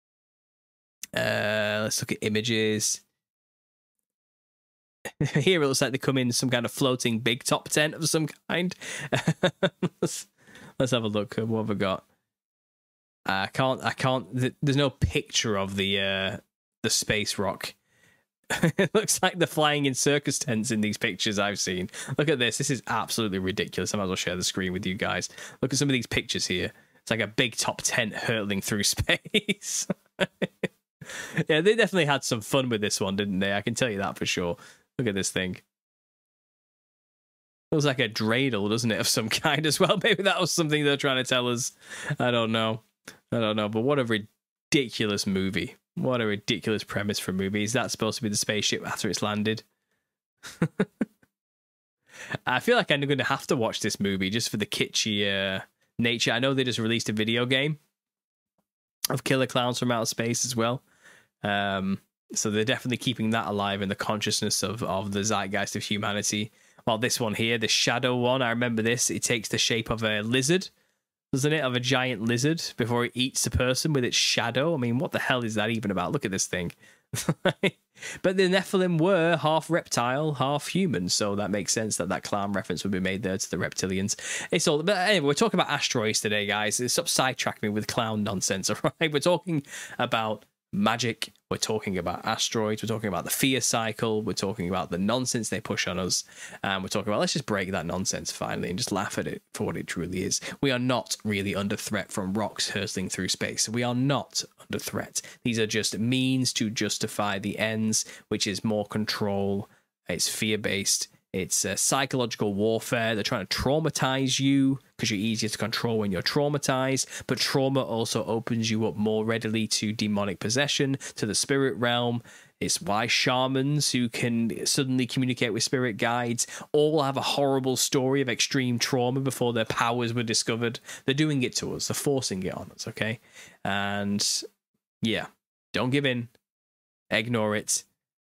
C: Uh, let's look at images. Here it looks like they come in some kind of floating big top tent of some kind. Let's have a look. What have we got? I can't. I can't. Th- there's no picture of the uh, the space rock. It looks like they're flying in circus tents in these pictures I've seen. Look at this. This is absolutely ridiculous. I might as well share the screen with you guys. Look at some of these pictures here. It's like a big top tent hurtling through space. Yeah, they definitely had some fun with this one, didn't they? I can tell you that for sure. Look at this thing. Looks like a dreidel, doesn't it, of some kind as well? Maybe that was something they're trying to tell us. I don't know. I don't know. But what a ridiculous movie. What a ridiculous premise for a movie. Is that supposed to be the spaceship after it's landed? I feel like I'm going to have to watch this movie just for the kitschy uh, nature. I know they just released a video game of Killer Clowns from Outer Space as well. Um, so they're definitely keeping that alive in the consciousness of, of the zeitgeist of humanity. Well, this one here, the shadow one, I remember this. It takes the shape of a lizard, doesn't it? Of a giant lizard before it eats the person with its shadow. I mean, what the hell is that even about? Look at this thing. But the Nephilim were half reptile, half human, so that makes sense that that clown reference would be made there to the reptilians. It's all. But anyway, we're talking about asteroids today, guys. Stop sidetracking me with clown nonsense. All right, we're talking about magic. We're talking about asteroids. We're talking about the fear cycle. We're talking about the nonsense they push on us. And we're talking about, let's just break that nonsense finally and just laugh at it for what it truly is. We are not really under threat from rocks hurtling through space. We are not under threat. These are just means to justify the ends, which is more control. It's fear-based. It's uh, psychological warfare. They're trying to traumatize you because you're easier to control when you're traumatized. But trauma also opens you up more readily to demonic possession, to the spirit realm. It's why shamans who can suddenly communicate with spirit guides all have a horrible story of extreme trauma before their powers were discovered. They're doing it to us. They're forcing it on us, okay? And yeah, don't give in. Ignore it.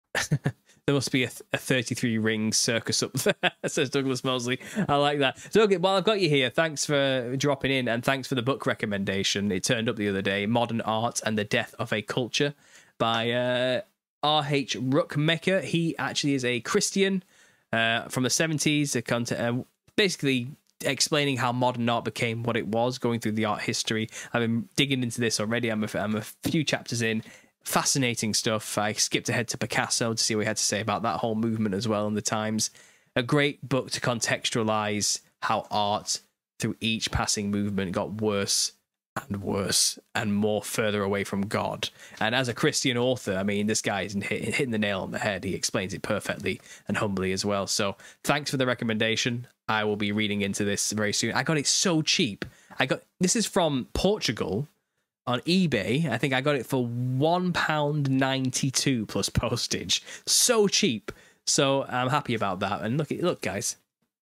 C: There must be a, a thirty-three ring circus up there, says Douglas Mosley. I like that. So, okay, well, I've got you here. Thanks for dropping in, and thanks for the book recommendation. It turned up the other day, Modern Art and the Death of a Culture by uh, R H Ruckmaker. He actually is a Christian uh, from the seventies, a content, uh, basically explaining how modern art became what it was, going through the art history. I've been digging into this already. I'm a, I'm a few chapters in. Fascinating stuff. I skipped ahead to Picasso to see what he had to say about that whole movement as well in the times. A great book to contextualize how art through each passing movement got worse and worse and more further away from God. And as a Christian author, I mean, this guy isn't hit, hitting the nail on the head. He explains it perfectly and humbly as well. So thanks for the recommendation. I will be reading into this very soon. I got it so cheap. I got this is from Portugal. On eBay, I think I got it for one pound ninety-two plus postage. So cheap. So I'm happy about that. And look, look, guys,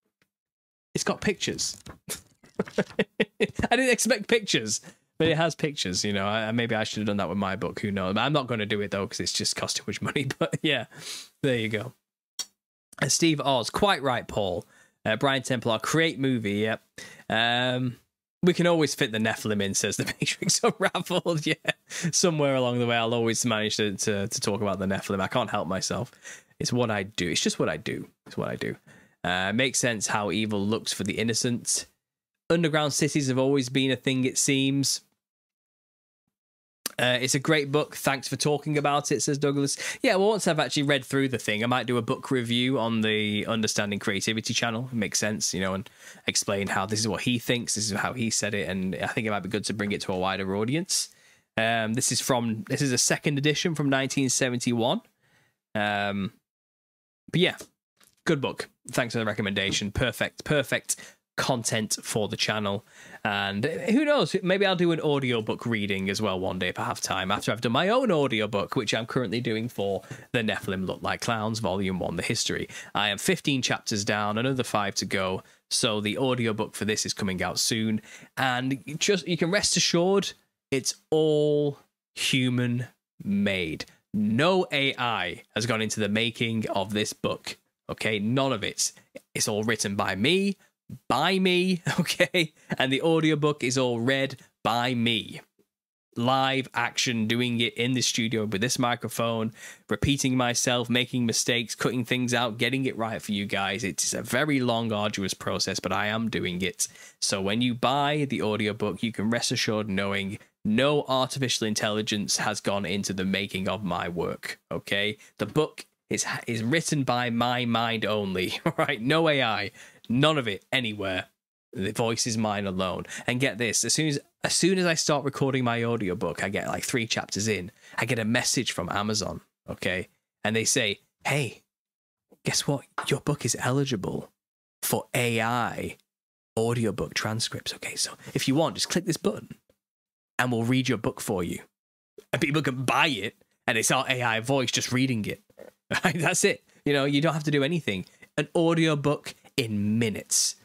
C: it's got pictures. I didn't expect pictures, but it has pictures. You know, I, maybe I should have done that with my book. Who knows? I'm not going to do it though because it's just cost too much money. But yeah, there you go. And Steve Oz, quite right, Paul. Uh, Brian Templar, create movie. Yep. Um. We can always fit the Nephilim in, says the Matrix Unraveled. Yeah, somewhere along the way, I'll always manage to, to, to talk about the Nephilim. I can't help myself. It's what I do. It's just what I do. It's what I do. Uh, makes sense how evil looks for the innocent. Underground cities have always been a thing, it seems. Uh, it's a great book. Thanks for talking about it, says Douglas. Yeah, well, once I've actually read through the thing, I might do a book review on the Understanding Creativity channel. It makes sense, you know, and explain how this is what he thinks, this is how he said it, and I think it might be good to bring it to a wider audience. Um, this is from this is a second edition from nineteen seventy-one. Um, but yeah, good book. Thanks for the recommendation. Perfect, perfect content for the channel. And who knows, maybe I'll do an audiobook reading as well one day if I have time, after I've done my own audiobook, which I'm currently doing for The Nephilim Look Like Clowns, Volume one, The History. I am fifteen chapters down, another five to go, so the audiobook for this is coming out soon. And just you can rest assured, it's all human made. No A I has gone into the making of this book. Okay, none of it. It's all written by me, by me, okay? And the audiobook is all read by me. Live action, doing it in the studio with this microphone, repeating myself, making mistakes, cutting things out, getting it right for you guys. It's a very long, arduous process, but I am doing it. So when you buy the audiobook, you can rest assured knowing no artificial intelligence has gone into the making of my work, okay? The book is, is written by my mind only, right? No A I. None of it anywhere. The voice is mine alone. And get this, as soon as as soon as I start recording my audiobook, I get like three chapters in, I get a message from Amazon, okay? And they say, hey, guess what? Your book is eligible for A I audiobook transcripts. Okay, so if you want, just click this button and we'll read your book for you. And people can buy it and it's our A I voice just reading it. Right? That's it. You know, you don't have to do anything. An audiobook in minutes.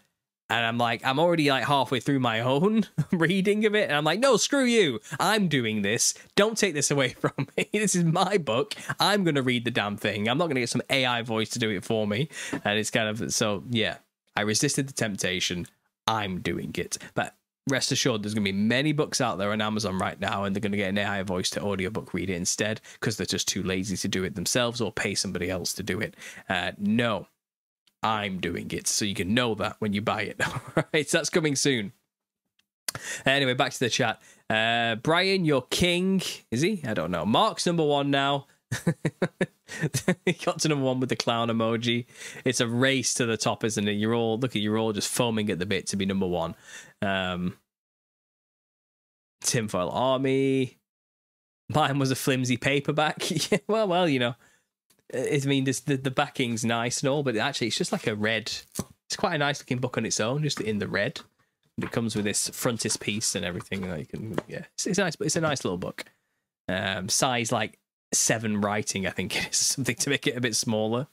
C: And I'm like, I'm already like halfway through my own reading of it. And I'm like, no, screw you. I'm doing this. Don't take this away from me. This is my book. I'm going to read the damn thing. I'm not going to get some A I voice to do it for me. And it's kind of, so yeah, I resisted the temptation. I'm doing it. But rest assured, there's going to be many books out there on Amazon right now, and they're going to get an A I voice to audiobook read it instead because they're just too lazy to do it themselves or pay somebody else to do it. Uh, no. I'm doing it, so you can know that when you buy it. Right, so that's coming soon. Anyway, back to the chat. Uh, Brian, you're king. Is he? I don't know. Mark's number one now. He got to number one with the clown emoji. It's a race to the top, isn't it? You're all, look at, you're all just foaming at the bit to be number one. Um, Tinfoil Army. Mine was a flimsy paperback. Yeah, well, well, you know. I mean, this, the, the backing's nice and all, but actually it's just like a red. It's quite a nice looking book on its own, just in the red. And it comes with this frontispiece and everything. That you can, yeah, it's, it's nice, but it's a nice little book. Um, size like seven writing, I think it is, something to make it a bit smaller.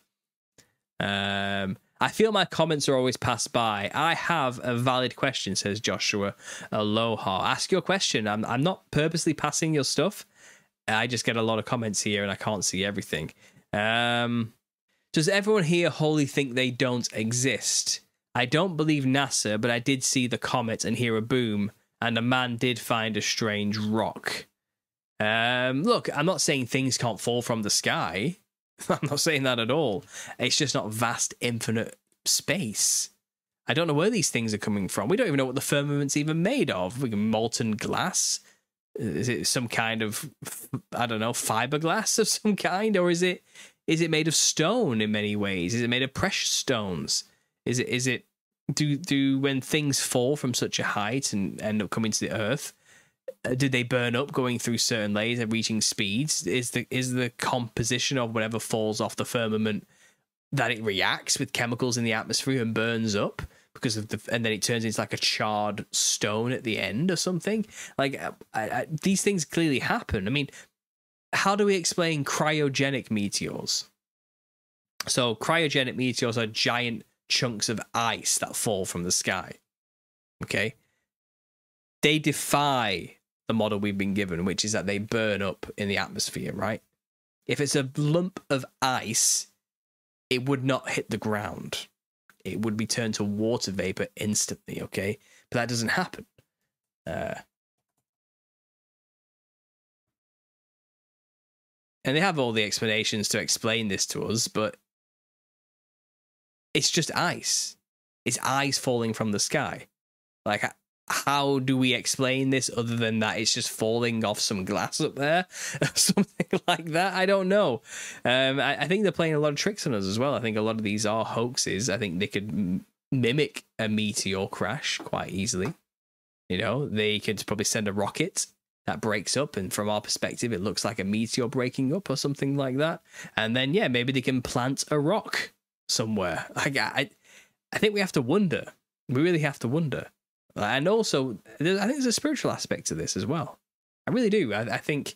C: Um, I feel my comments are always passed by. I have a valid question, says Joshua. Aloha. Ask your question. I'm I'm not purposely passing your stuff. I just get a lot of comments here and I can't see everything. Um, does everyone here wholly think they don't exist? I don't believe NASA, but I did see the comet and hear a boom, and a man did find a strange rock. Um, look, I'm not saying things can't fall from the sky. I'm not saying that at all. It's just not vast, infinite space. I don't know where these things are coming from. We don't even know what the firmament's even made of. We can molten glass. Is it some kind of, I don't know, fiberglass of some kind, or is it is it made of stone in many ways? Is it made of precious stones? Is it is it do do when things fall from such a height and end up coming to the earth? Uh, do they burn up going through certain layers and reaching speeds? Is the is the composition of whatever falls off the firmament that it reacts with chemicals in the atmosphere and burns up? Because of the, and then it turns into like a charred stone at the end or something. Like I, I, these things clearly happen. I mean, how do we explain cryogenic meteors? So cryogenic meteors are giant chunks of ice that fall from the sky. Okay, they defy the model we've been given, which is that they burn up in the atmosphere. Right? If it's a lump of ice, it would not hit the ground. It would be turned to water vapor instantly, okay? But that doesn't happen. Uh, and they have all the explanations to explain this to us, but it's just ice. It's ice falling from the sky. Like, how do we explain this other than that it's just falling off some glass up there? Something like that? I don't know. Um, I, I think they're playing a lot of tricks on us as well. I think a lot of these are hoaxes. I think they could m- mimic a meteor crash quite easily. You know, they could probably send a rocket that breaks up, and from our perspective, it looks like a meteor breaking up or something like that. And then, yeah, maybe they can plant a rock somewhere. Like, I, I think we have to wonder. We really have to wonder. And also, I think there's a spiritual aspect to this as well. I really do. I, I think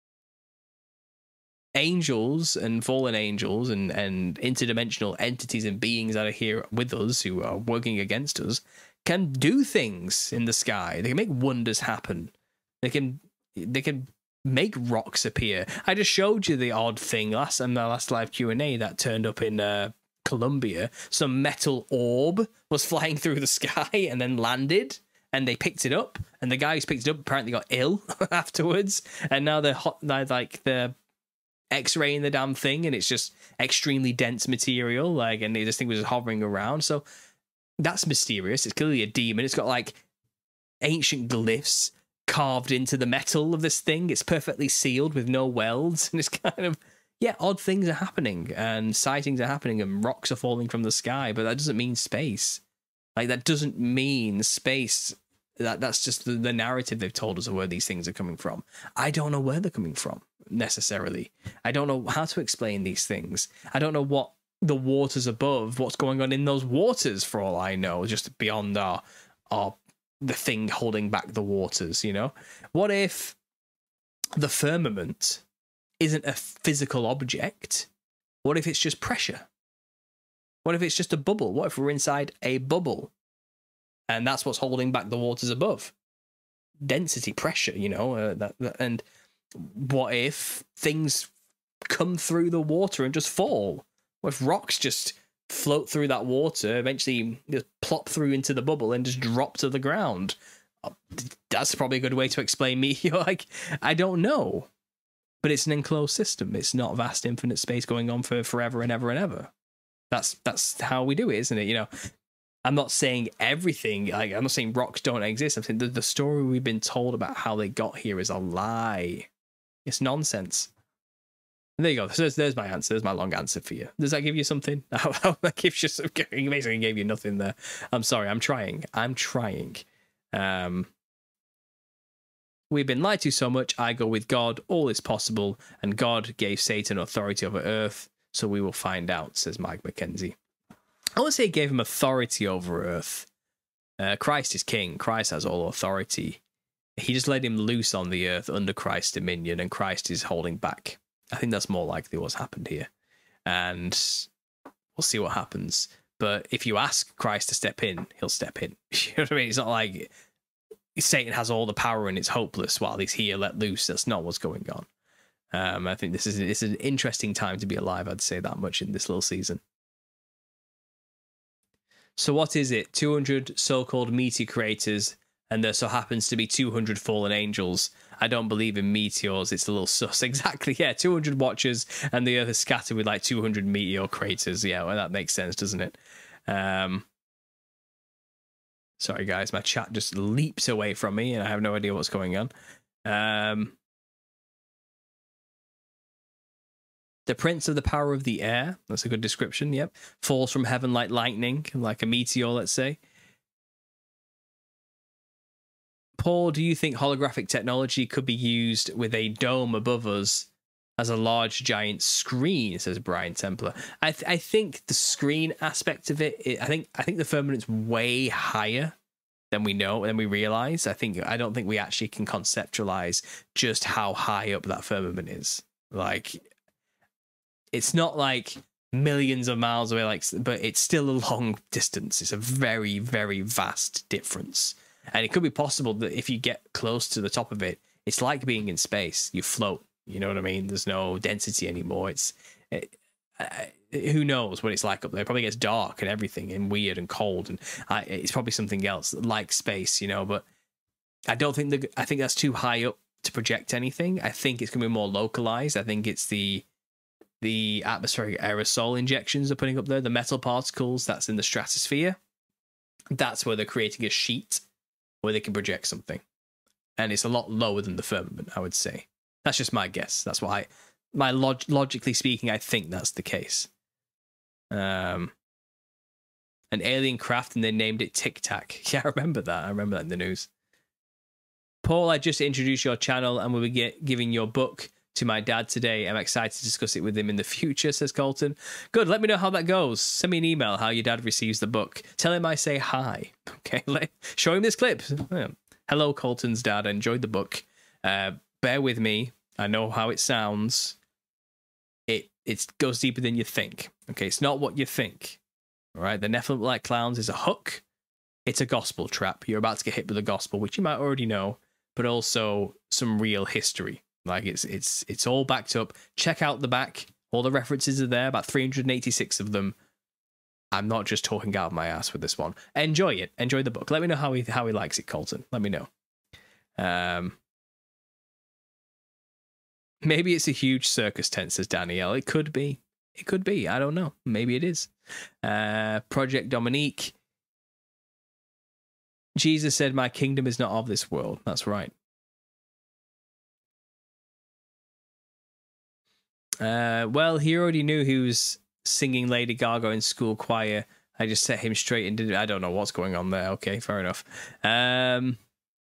C: angels and fallen angels and, and interdimensional entities and beings that are here with us who are working against us can do things in the sky. They can make wonders happen. They can they can make rocks appear. I just showed you the odd thing last in the last live Q and A that turned up in uh, Colombia. Some metal orb was flying through the sky and then landed, and they picked it up, and the guy who's picked it up apparently got ill afterwards, and now they're, hot, they're like they're x-raying the damn thing, and it's just extremely dense material, like, and this thing was just hovering around. So that's mysterious. It's clearly a demon. It's got like ancient glyphs carved into the metal of this thing. It's perfectly sealed with no welds, and it's kind of, yeah, odd things are happening, and sightings are happening, and rocks are falling from the sky, but that doesn't mean space. Like, that doesn't mean space. That That's just the, the narrative they've told us of where these things are coming from. I don't know where they're coming from, necessarily. I don't know how to explain these things. I don't know what the waters above, what's going on in those waters, for all I know, just beyond our, our the thing holding back the waters, you know? What if the firmament isn't a physical object? What if it's just pressure? What if it's just a bubble? What if we're inside a bubble? And that's what's holding back the waters above. Density, pressure, you know. Uh, that, that, and what if things come through the water and just fall? What if rocks just float through that water, eventually just plop through into the bubble and just drop to the ground? That's probably a good way to explain me. You're like, I don't know. But it's an enclosed system. It's not vast infinite space going on for forever and ever and ever. That's that's how we do it, isn't it? You know, I'm not saying everything, like I'm not saying rocks don't exist. I'm saying the, the story we've been told about how they got here is a lie. It's nonsense. And there you go. So there's, there's my answer. There's my long answer for you. Does that give you something? That gives you some, basically gave you nothing there. I'm sorry. I'm trying. I'm trying. Um, We've been lied to so much. I go with God. All is possible. And God gave Satan authority over earth. So we will find out, says Mike McKenzie. I won't say he gave him authority over earth. Uh, Christ is king. Christ has all authority. He just let him loose on the earth under Christ's dominion, and Christ is holding back. I think that's more likely what's happened here. And we'll see what happens. But if you ask Christ to step in, he'll step in. You know what I mean? It's not like Satan has all the power and it's hopeless while he's here let loose. That's not what's going on. Um, I think this is it's an interesting time to be alive. I'd say that much in this little season. So what is it? two hundred so-called meteor creators, and there so happens to be two hundred fallen angels. I don't believe in meteors. It's a little sus. Exactly, yeah. two hundred watchers, and the earth is scattered with like two hundred meteor craters. Yeah, well, that makes sense, doesn't it? Um, sorry, guys. My chat just leaps away from me, and I have no idea what's going on. Um, the prince of the power of the air. That's a good description, yep. Falls from heaven like lightning, like a meteor, let's say. Paul, do you think holographic technology could be used with a dome above us as a large giant screen, says Brian Templar? I, th- I think the screen aspect of it, it, I think I think the firmament's way higher than we know, than we realize. I think I don't think we actually can conceptualize just how high up that firmament is. Like, it's not like millions of miles away, like, but it's still a long distance. It's a very, very vast difference. And it could be possible that if you get close to the top of it, it's like being in space. You float. You know what I mean? There's no density anymore. It's it, uh, who knows what it's like up there. It probably gets dark and everything and weird and cold, and uh, it's probably something else like space, you know. But I don't think that I think that's too high up to project anything. I think it's going to be more localized. I think it's the the atmospheric aerosol injections they're putting up there, the metal particles that's in the stratosphere. That's where they're creating a sheet where they can project something, and it's a lot lower than the firmament, I would say. That's just my guess. That's why, I, my log- logically speaking, I think that's the case. Um, an alien craft, and they named it Tic Tac. Yeah, I remember that. I remember that in the news. Paul, I just introduced your channel, and we'll be get, giving your book to my dad today. I'm excited to discuss it with him in the future, says Colton. Good. Let me know how that goes. Send me an email how your dad receives the book. Tell him I say hi. Okay. Let, show him this clip. Yeah. Hello, Colton's dad. I enjoyed the book. Uh, bear with me. I know how it sounds. It it goes deeper than you think. Okay. It's not what you think. All right. The Nephilim like clowns is a hook. It's a gospel trap. You're about to get hit with the gospel, which you might already know, but also some real history. Like it's it's it's all backed up. Check out the back. All the references are there, about three hundred eighty-six of them. I'm not just talking out of my ass with this one. Enjoy it. Enjoy the book. Let me know how he how he likes it, Colton. Let me know. Um, maybe it's a huge circus tent, says Danielle. It could be. It could be. I don't know. Maybe it is. Uh, Project Dominique. Jesus said, "My kingdom is not of this world." That's right. Uh, well, he already knew he was singing Lady Gaga in school choir. I just set him straight and did it. I don't know what's going on there. Okay, fair enough. Um,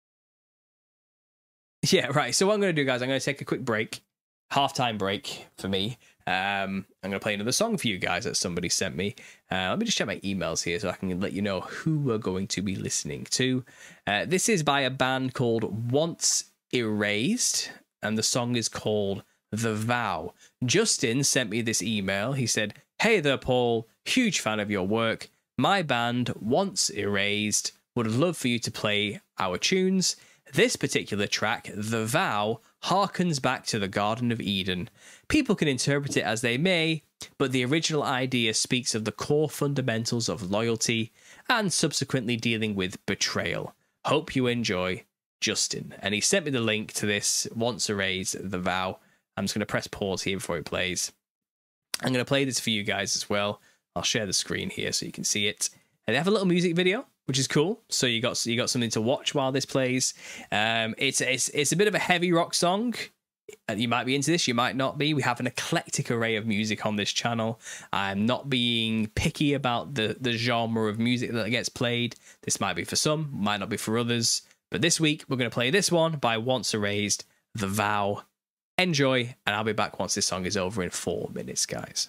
C: yeah, right. So what I'm going to do, guys, I'm going to take a quick break, halftime break for me. Um, I'm going to play another song for you guys that somebody sent me. Uh, let me just check my emails here so I can let you know who we're going to be listening to. Uh, this is by a band called Once Erased, and the song is called The Vow. Justin sent me this email. He said, "Hey there, Paul. Huge fan of your work. My band, Once Erased, would love for you to play our tunes. This particular track, The Vow, harkens back to the Garden of Eden. People can interpret it as they may, but the original idea speaks of the core fundamentals of loyalty and subsequently dealing with betrayal. Hope you enjoy, Justin. And he sent me the link to this, Once Erased, The Vow. I'm just going to press pause here before it plays. I'm going to play this for you guys as well. I'll share the screen here so you can see it. And they have a little music video, which is cool. So you got you got something to watch while this plays. Um, it's it's it's a bit of a heavy rock song. You might be into this, you might not be. We have an eclectic array of music on this channel. I'm not being picky about the the genre of music that gets played. This might be for some, might not be for others. But this week we're going to play this one by Once Erased, The Vow. Enjoy, and I'll be back once this song is over in four minutes, guys.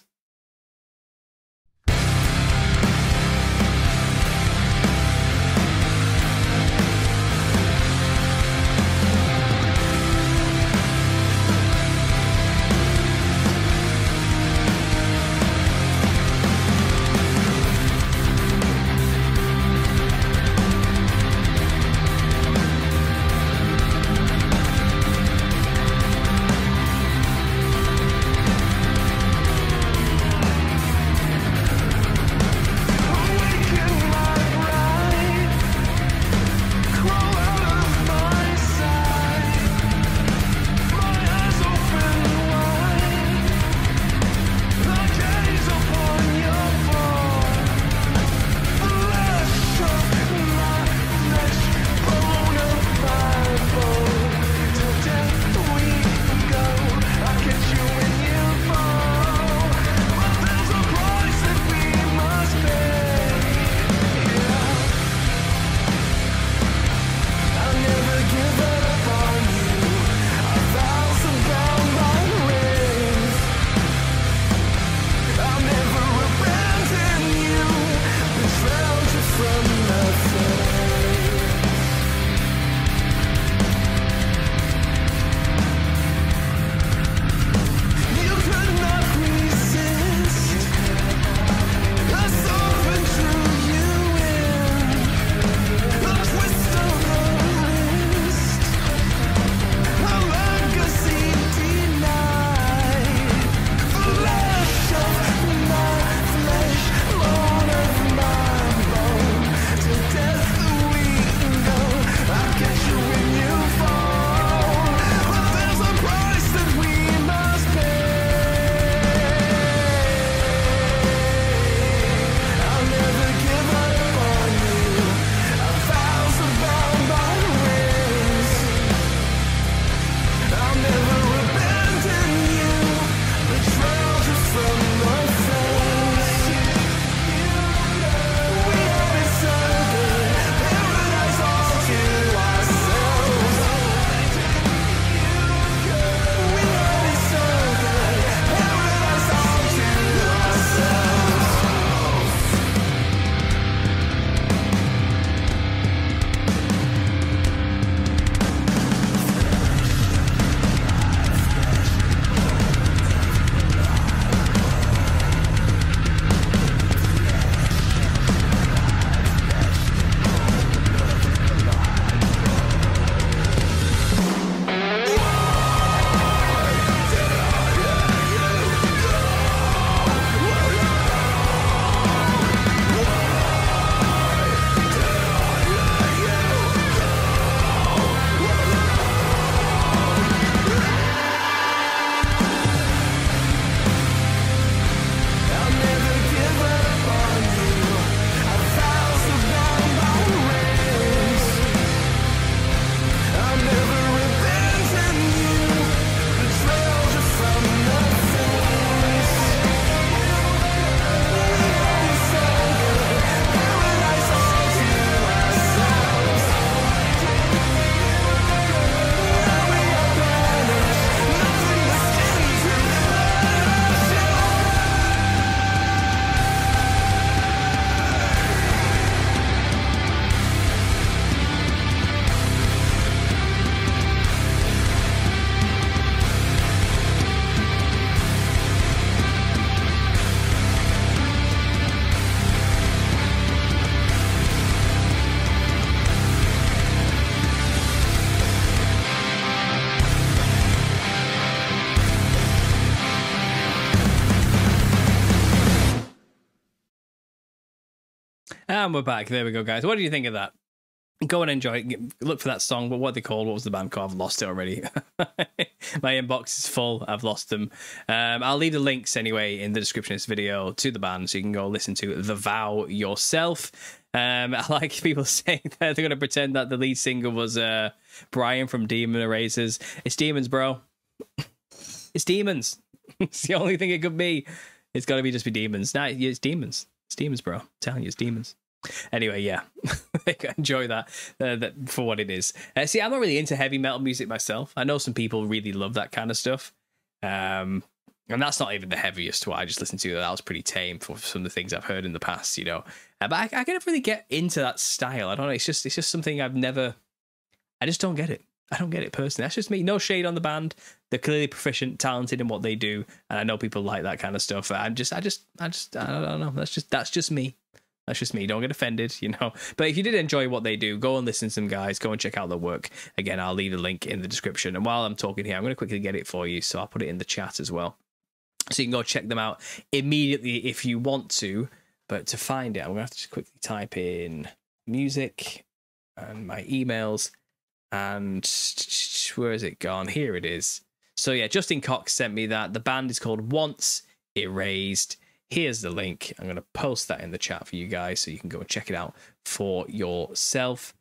C: And we're back. There we go, guys. What do you think of that? Go and enjoy it. Look for that song. But what they called? What was the band called? I've lost it already. My inbox is full. I've lost them. Um, I'll leave the links anyway in the description of this video to the band, so you can go listen to The Vow yourself. Um, I like people saying that they're going to pretend that the lead singer was uh, Brian from Demon Erasers. It's Demons, bro. It's Demons. It's the only thing it could be. It's got to be just be Demons. Nah, it's Demons. It's Demons, bro. I'm telling you, it's Demons. Anyway, yeah, enjoy that, uh, that for what it is. Uh, see, I'm not really into heavy metal music myself. I know some people really love that kind of stuff. Um, and that's not even the heaviest what I just listened to. That was pretty tame for some of the things I've heard in the past, you know. Uh, but I, I can't really get into that style. I don't know. It's just, it's just something I've never, I just don't get it. I don't get it personally. That's just me. No shade on the band. They're clearly proficient, talented in what they do. And I know people like that kind of stuff. I'm just, I just, I just, I don't know. That's just, that's just me. That's just me. Don't get offended, you know. But if you did enjoy what they do, go and listen to them, guys. Go and check out their work. Again, I'll leave a link in the description. And while I'm talking here, I'm going to quickly get it for you. So I'll put it in the chat as well. So you can go check them out immediately if you want to. But to find it, I'm going to have to just quickly type in music and my emails. And where has it gone? Here it is. So yeah, Justin Cox sent me that. The band is called Once Erased. Here's the link. I'm going to post that in the chat for you guys so you can go and check it out for yourself.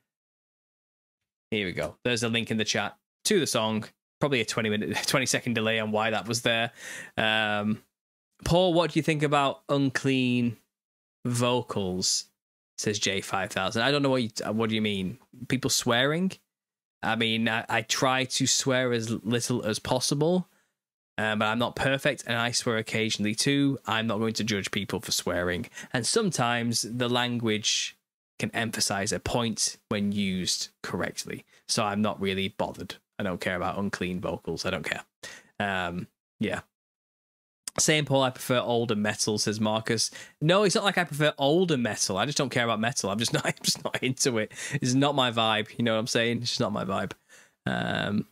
C: Here we go. There's a link in the chat to the song. Probably a twenty minute, twenty second delay on why that was there. Um, Paul, what do you think about unclean vocals? Says J five thousand. I don't know what you, what do you mean? People swearing? I mean, I, I try to swear as little as possible. Um, but I'm not perfect, and I swear occasionally too. I'm not going to judge people for swearing. And sometimes the language can emphasize a point when used correctly. So I'm not really bothered. I don't care about unclean vocals. I don't care. Um, yeah. Same, Paul, I prefer older metal, says Marcus. No, it's not like I prefer older metal. I just don't care about metal. I'm just not, I'm just not into it. It's not my vibe. You know what I'm saying? It's just not my vibe. Um,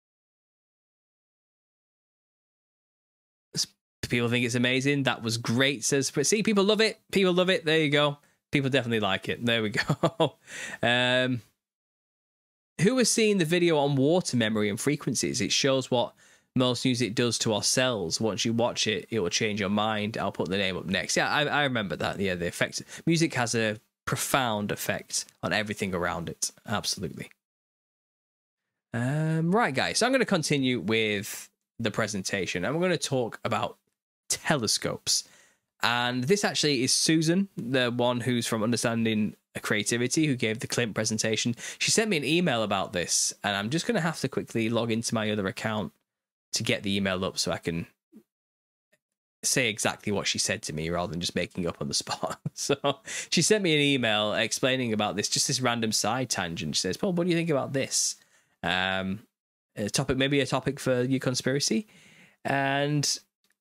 C: People think it's amazing. That was great, says. See, people love it. People love it. There you go. People definitely like it. There we go. um, who has seen the video on water memory and frequencies? It shows what most music does to our cells. Once you watch it, it will change your mind. I'll put the name up next. Yeah, I, I remember that. Yeah, the effect. Music has a profound effect on everything around it. Absolutely. Um, right, guys. So I'm going to continue with the presentation. And we're going to talk about telescopes, and this actually is Susan, the one who's from Understanding Creativity, who gave the Clint presentation. She sent me an email about this, and I'm just going to have to quickly log into my other account to get the email up so I can say exactly what she said to me rather than just making up on the spot. So she sent me an email explaining about this, just this random side tangent. She says, Paul, what do you think about this? Um, a topic, maybe a topic for your conspiracy. And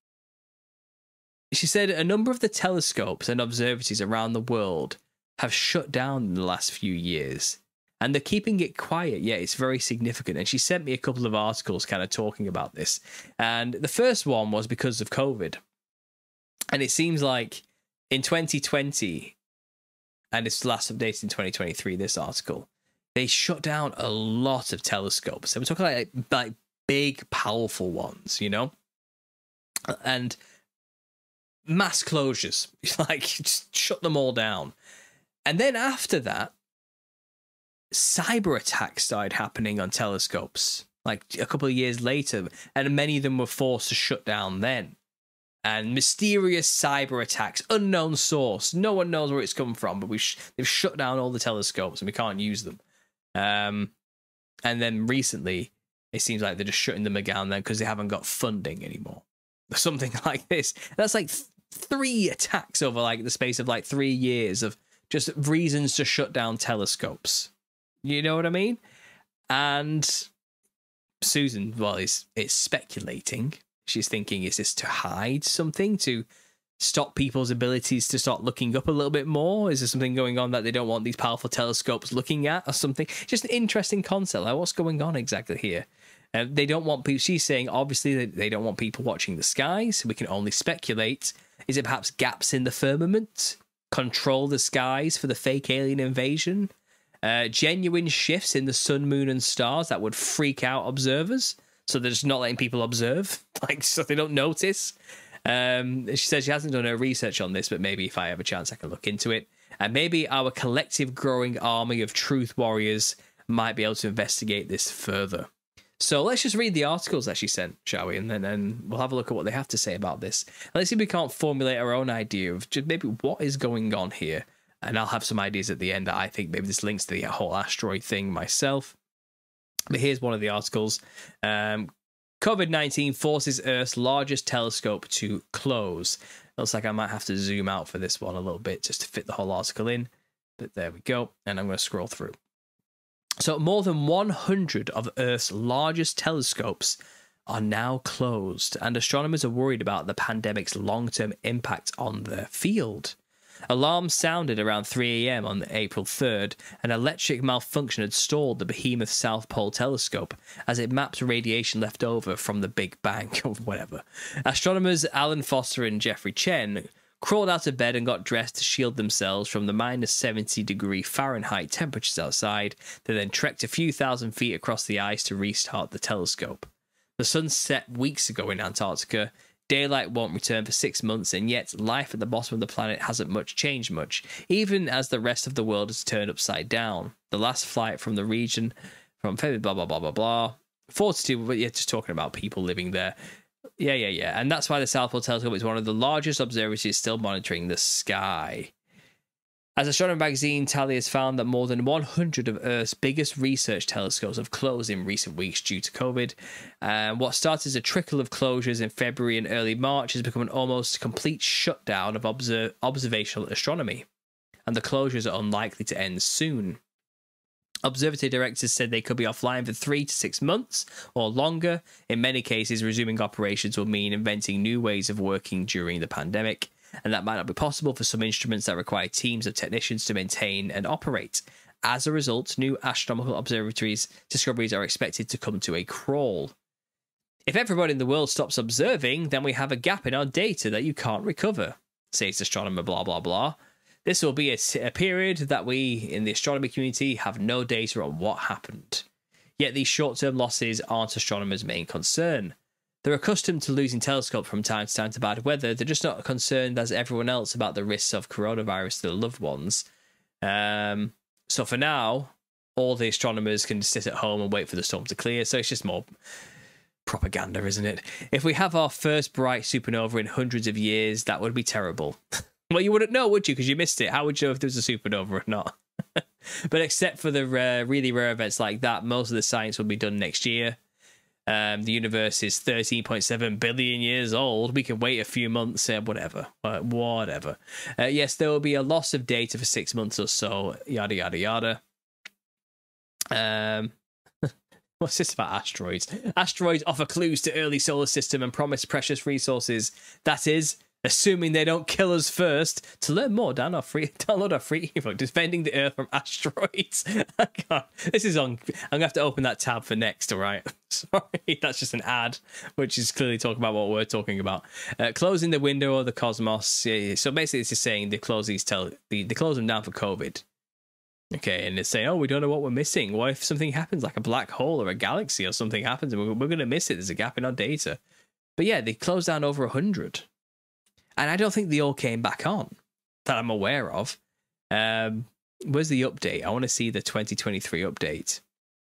C: she said a number of the telescopes and observatories around the world have shut down in the last few years, and they're keeping it quiet, yet it's very significant. And she sent me a couple of articles kind of talking about this. And the first one was because of COVID. And it seems like in twenty twenty, and it's last updated in twenty twenty-three, this article, they shut down a lot of telescopes. So we're talking like, like big, powerful ones, you know? And mass closures, like just shut them all down. And then after that, cyber attacks started happening on telescopes, like a couple of years later, and many of them were forced to shut down then. And mysterious cyber attacks, unknown source, no one knows where it's come from, but we sh- they've shut down all the telescopes and we can't use them. Um, and then recently, it seems like they're just shutting them down then because they haven't got funding anymore. Something like this. That's like th- three attacks over like the space of like three years of just reasons to shut down telescopes. You know what I mean? And Susan, well, is it's speculating. She's thinking, is this to hide something, to stop people's abilities to start looking up a little bit more? Is there something going on that they don't want these powerful telescopes looking at or something? Just an interesting concept. Like, what's going on exactly here? Uh, they don't want people, she's saying, obviously, they, they don't want people watching the sky, so we can only speculate. Is it perhaps gaps in the firmament? control the skies for the fake alien invasion. Uh, genuine shifts in the sun, moon, and stars that would freak out observers. So they're just not letting people observe, like, so they don't notice. Um, she says she hasn't done her research on this, but maybe if I have a chance, I can look into it. And maybe our collective growing army of truth warriors might be able to investigate this further. So let's just read the articles that she sent, shall we? And then and we'll have a look at what they have to say about this. And let's see if we can't formulate our own idea of just maybe what is going on here. And I'll have some ideas at the end that I think maybe this links to the whole asteroid thing myself. But here's one of the articles. Um, COVID nineteen forces Earth's largest telescope to close. Looks like I might have to zoom out for this one a little bit just to fit the whole article in. But there we go. And I'm going to scroll through. So more than one hundred of Earth's largest telescopes are now closed, and astronomers are worried about the pandemic's long-term impact on their field. Alarms sounded around three a.m. on April third. An electric malfunction had stalled the behemoth South Pole telescope as it mapped radiation left over from the Big Bang, or whatever. Astronomers Alan Foster and Jeffrey Chen crawled out of bed and got dressed to shield themselves from the minus seventy degree Fahrenheit temperatures outside. They then trekked a few thousand feet across the ice to restart the telescope. The sun set weeks ago in Antarctica. Daylight won't return for six months, and yet life at the bottom of the planet hasn't much changed much, even as the rest of the world has turned upside down. The last flight from the region, from February, blah, blah, blah, blah, blah. forty-two, but yeah, just talking about people living there. Yeah, yeah, yeah. And that's why the South Pole Telescope is one of the largest observatories still monitoring the sky. As Astronomy Magazine tally has found that more than one hundred of Earth's biggest research telescopes have closed in recent weeks due to COVID. Um, what started as a trickle of closures in February and early March has become an almost complete shutdown of obser- observational astronomy. And the closures are unlikely to end soon. Observatory directors said they could be offline for three to six months or longer. In many cases, resuming operations will mean inventing new ways of working during the pandemic. And that might not be possible for some instruments that require teams of technicians to maintain and operate. As a result, new astronomical observatories discoveries are expected to come to a crawl. If everybody in the world stops observing, then we have a gap in our data that you can't recover, says astronomer blah blah blah. This will be a, a period that we, in the astronomy community, have no data on what happened. Yet these short-term losses aren't astronomers' main concern. They're accustomed to losing telescopes from time to time to bad weather. They're just not concerned as everyone else about the risks of coronavirus to their loved ones. Um, so for now, all the astronomers can sit at home and wait for the storm to clear. So it's just more propaganda, isn't it? If we have our first bright supernova in hundreds of years, that would be terrible. Well, you wouldn't know, would you? Because you missed it. How would you know if there was a supernova or not? But except for the rare, really rare events like that, most of the science will be done next year. Um, the universe is thirteen point seven billion years old. We can wait a few months, uh, whatever, uh, whatever. Uh, yes, there will be a loss of data for six months or so, yada, yada, yada. Um, what's this about asteroids? Asteroids offer clues to early solar system and promise precious resources. That is, assuming they don't kill us first. To learn more, download our free, download our free ebook, Defending the Earth from Asteroids. God, this is on. I'm going to have to open that tab for next, all right? Sorry, that's just an ad, which is clearly talking about what we're talking about. Uh, closing the window of the cosmos. Yeah, so basically, it's just saying they close these tel- they, they close them down for COVID. Okay, and it's saying, oh, we don't know what we're missing. What if something happens, like a black hole or a galaxy or something happens, and we're, we're going to miss it? There's a gap in our data. But yeah, they closed down over one hundred. And I don't think they all came back on that I'm aware of. Um, where's the update? I want to see the twenty twenty-three update.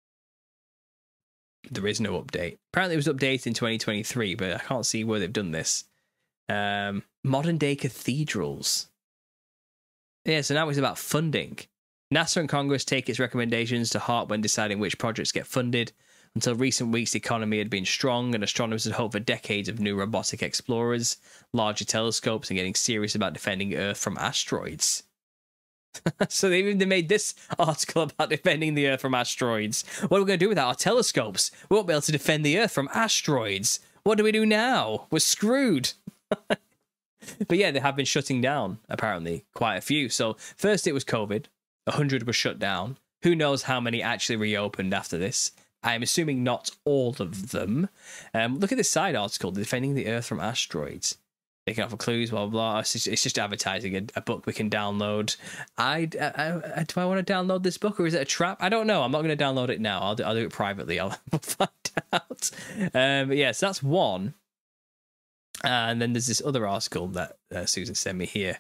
C: There is no update. Apparently it was updated in twenty twenty-three, but I can't see where they've done this. Um, modern day cathedrals. Yeah, so now it's about funding. NASA and Congress take its recommendations to heart when deciding which projects get funded. Until recent weeks, the economy had been strong, and astronomers had hoped for decades of new robotic explorers, larger telescopes, and getting serious about defending Earth from asteroids. So they even made this article about defending the Earth from asteroids. What are we going to do without our telescopes? We won't be able to defend the Earth from asteroids. What do we do now? We're screwed. But yeah, they have been shutting down, apparently, quite a few. So first it was COVID. one hundred were shut down. Who knows how many actually reopened after this? I'm assuming not all of them. Um, look at this side article, Defending the Earth from Asteroids. They can offer clues, blah, blah, blah. It's just, it's just advertising a, a book we can download. I, I, I, do I want to download this book, or is it a trap? I don't know. I'm not going to download it now. I'll do, I'll do it privately. I'll find out. Um, but yeah, so that's one. And then there's this other article that uh, Susan sent me here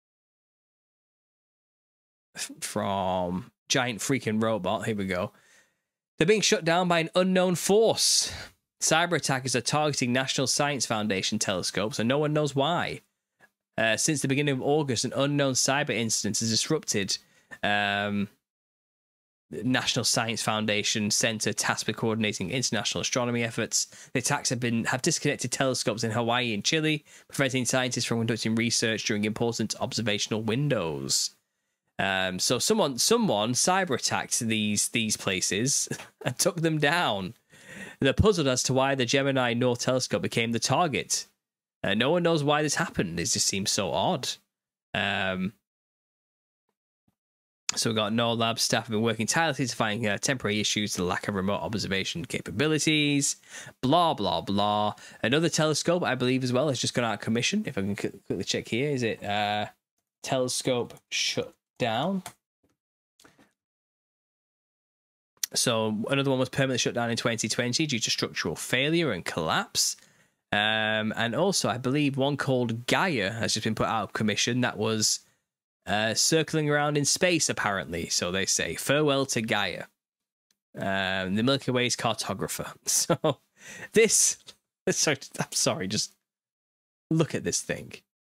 C: from Giant Freaking Robot. Here we go. They're being shut down by an unknown force. Cyber attackers are targeting National Science Foundation telescopes, and no one knows why. Uh, since the beginning of August, an unknown cyber incident has disrupted um, National Science Foundation Center tasked with coordinating international astronomy efforts. The attacks have been have disconnected telescopes in Hawaii and Chile, preventing scientists from conducting research during important observational windows. Um, so someone someone cyber attacked these these places and took them down. They're puzzled as to why the Gemini North Telescope became the target. Uh, no one knows why this happened. It just seems so odd. Um, so we've got NOAA Lab staff have been working tirelessly to find uh, temporary issues to the lack of remote observation capabilities. Blah, blah, blah. Another telescope, I believe, as well, has just gone out of commission. If I can quickly check here. Is it uh, telescope shut down? So another one was permanently shut down in twenty twenty due to structural failure and collapse. Um, and also, I believe one called Gaia has just been put out of commission. That was uh, circling around in space, apparently. So they say, farewell to Gaia, um, the Milky Way's cartographer. So this, sorry, I'm sorry, just look at this thing.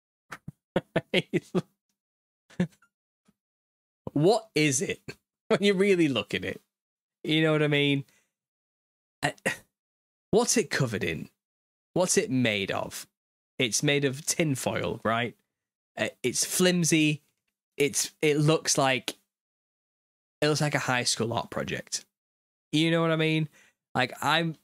C: What is it when you really look at it? You know what I mean? What's it covered in? What's it made of? It's made of tinfoil, right? It's flimsy. It's it looks like it looks like a high school art project. You know what I mean? Like I'm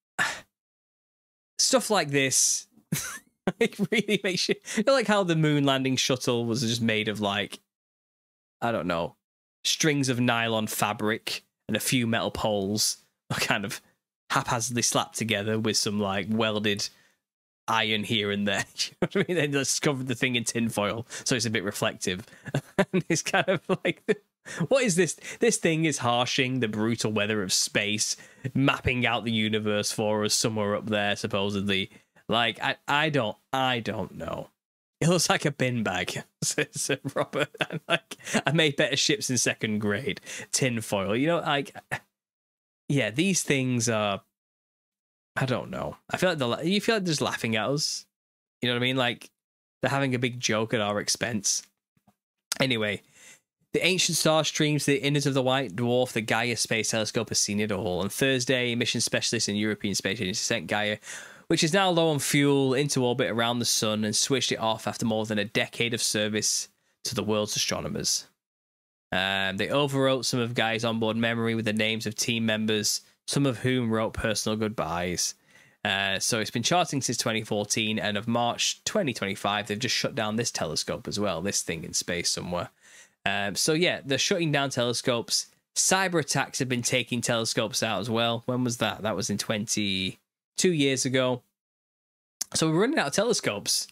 C: stuff like this. It really makes you, you know, like how the moon landing shuttle was just made of like, I don't know, strings of nylon fabric and a few metal poles are kind of haphazardly slapped together with some like welded iron here and there. You know what I mean? They just covered the thing in tinfoil so it's a bit reflective. And it's kind of like, what is this? This thing is harshing the brutal weather of space, mapping out the universe for us somewhere up there, supposedly. Like, I, I don't, I don't know. It looks like a bin bag, says Robert. I'm like, I made better ships in second grade. Tinfoil, you know, like, yeah, these things are, I don't know. I feel like they're, you feel like they're just laughing at us. You know what I mean? Like, they're having a big joke at our expense. Anyway, the ancient star streams to the innards of the white dwarf. The Gaia Space Telescope has seen it all. On Thursday, mission specialists in European Space Agency sent Gaia, which is now low on fuel, into orbit around the sun and switched it off after more than a decade of service to the world's astronomers. Um, they overwrote some of Gaia's onboard memory with the names of team members, some of whom wrote personal goodbyes. Uh, so it's been charting since twenty fourteen, and of March twenty twenty-five, they've just shut down this telescope as well, this thing in space somewhere. Um, so yeah, they're shutting down telescopes. Cyber attacks have been taking telescopes out as well. When was that? That was in twenty... two years ago. So we're running out of telescopes.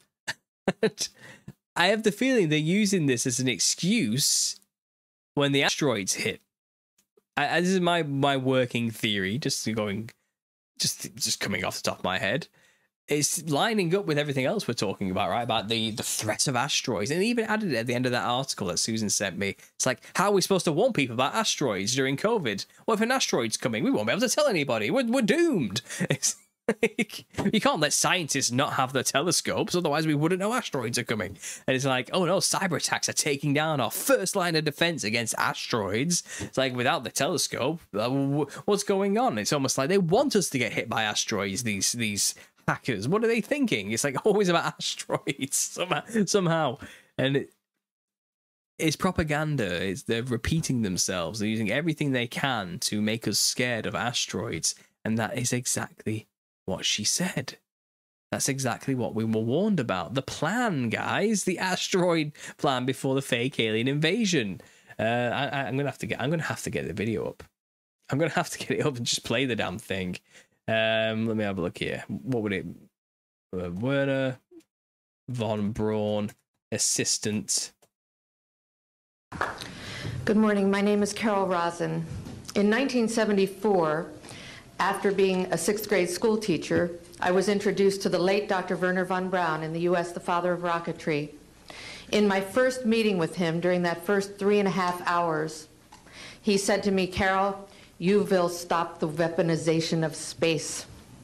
C: I have the feeling they're using this as an excuse when the asteroids hit. I, this is my my working theory, just going, just just coming off the top of my head. It's lining up with everything else we're talking about, right? About the the threat of asteroids, and even added it at the end of that article that Susan sent me. It's like, how are we supposed to warn people about asteroids during COVID? What if an asteroid's coming? We won't be able to tell anybody. We're we're doomed. It's, you can't let scientists not have their telescopes, otherwise we wouldn't know asteroids are coming. And it's like, oh no, cyber attacks are taking down our first line of defense against asteroids. It's like, without the telescope, uh, what's going on? It's almost like they want us to get hit by asteroids, these these hackers. What are they thinking? It's like always about asteroids somehow. somehow. And it, it's propaganda. It's, they're repeating themselves. They're using everything they can to make us scared of asteroids. And that is exactly what she said. That's exactly what we were warned about. The plan, guys, the asteroid plan before the fake alien invasion. Uh, I, I'm gonna have to get. I'm gonna have to get the video up. I'm gonna have to get it up and just play the damn thing. Um, let me have a look here. What would it? Uh, Werner von Braun assistant.
D: Good morning. My name is Carol Rosen. In nineteen seventy-four, after being a sixth grade school teacher, I was introduced to the late Doctor Wernher von Braun, in the U S the father of rocketry. In my first meeting with him, during that first three and a half hours, he said to me, Carol, you will stop the weaponization of space.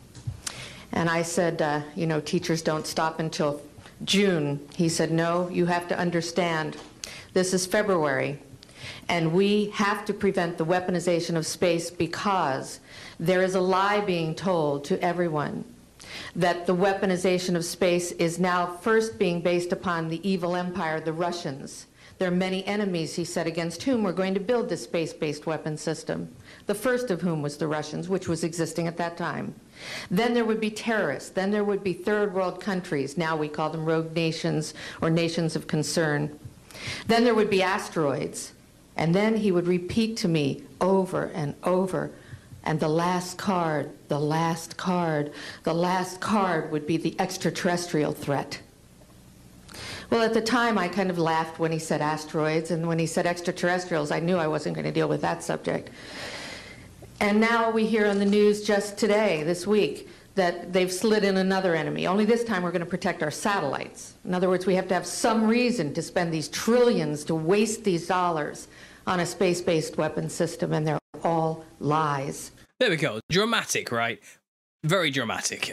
D: And I said, uh, you know, teachers don't stop until June. He said, no, you have to understand. This is February, and we have to prevent the weaponization of space because there is a lie being told to everyone that the weaponization of space is now first being based upon the evil empire, the Russians. There are many enemies, he said, against whom we're going to build this space-based weapon system, the first of whom was the Russians, which was existing at that time. Then there would be terrorists. Then there would be third world countries. Now we call them rogue nations or nations of concern. Then there would be asteroids. And then he would repeat to me over and over, and the last card, the last card, the last card would be the extraterrestrial threat. Well, at the time, I kind of laughed when he said asteroids, and when he said extraterrestrials, I knew I wasn't going to deal with that subject. And now we hear on the news just today, this week, that they've slid in another enemy. Only this time we're going to protect our satellites. In other words, we have to have some reason to spend these trillions, to waste these dollars on a space-based weapon system, and they're all lies.
C: There we go. Dramatic, right? Very dramatic.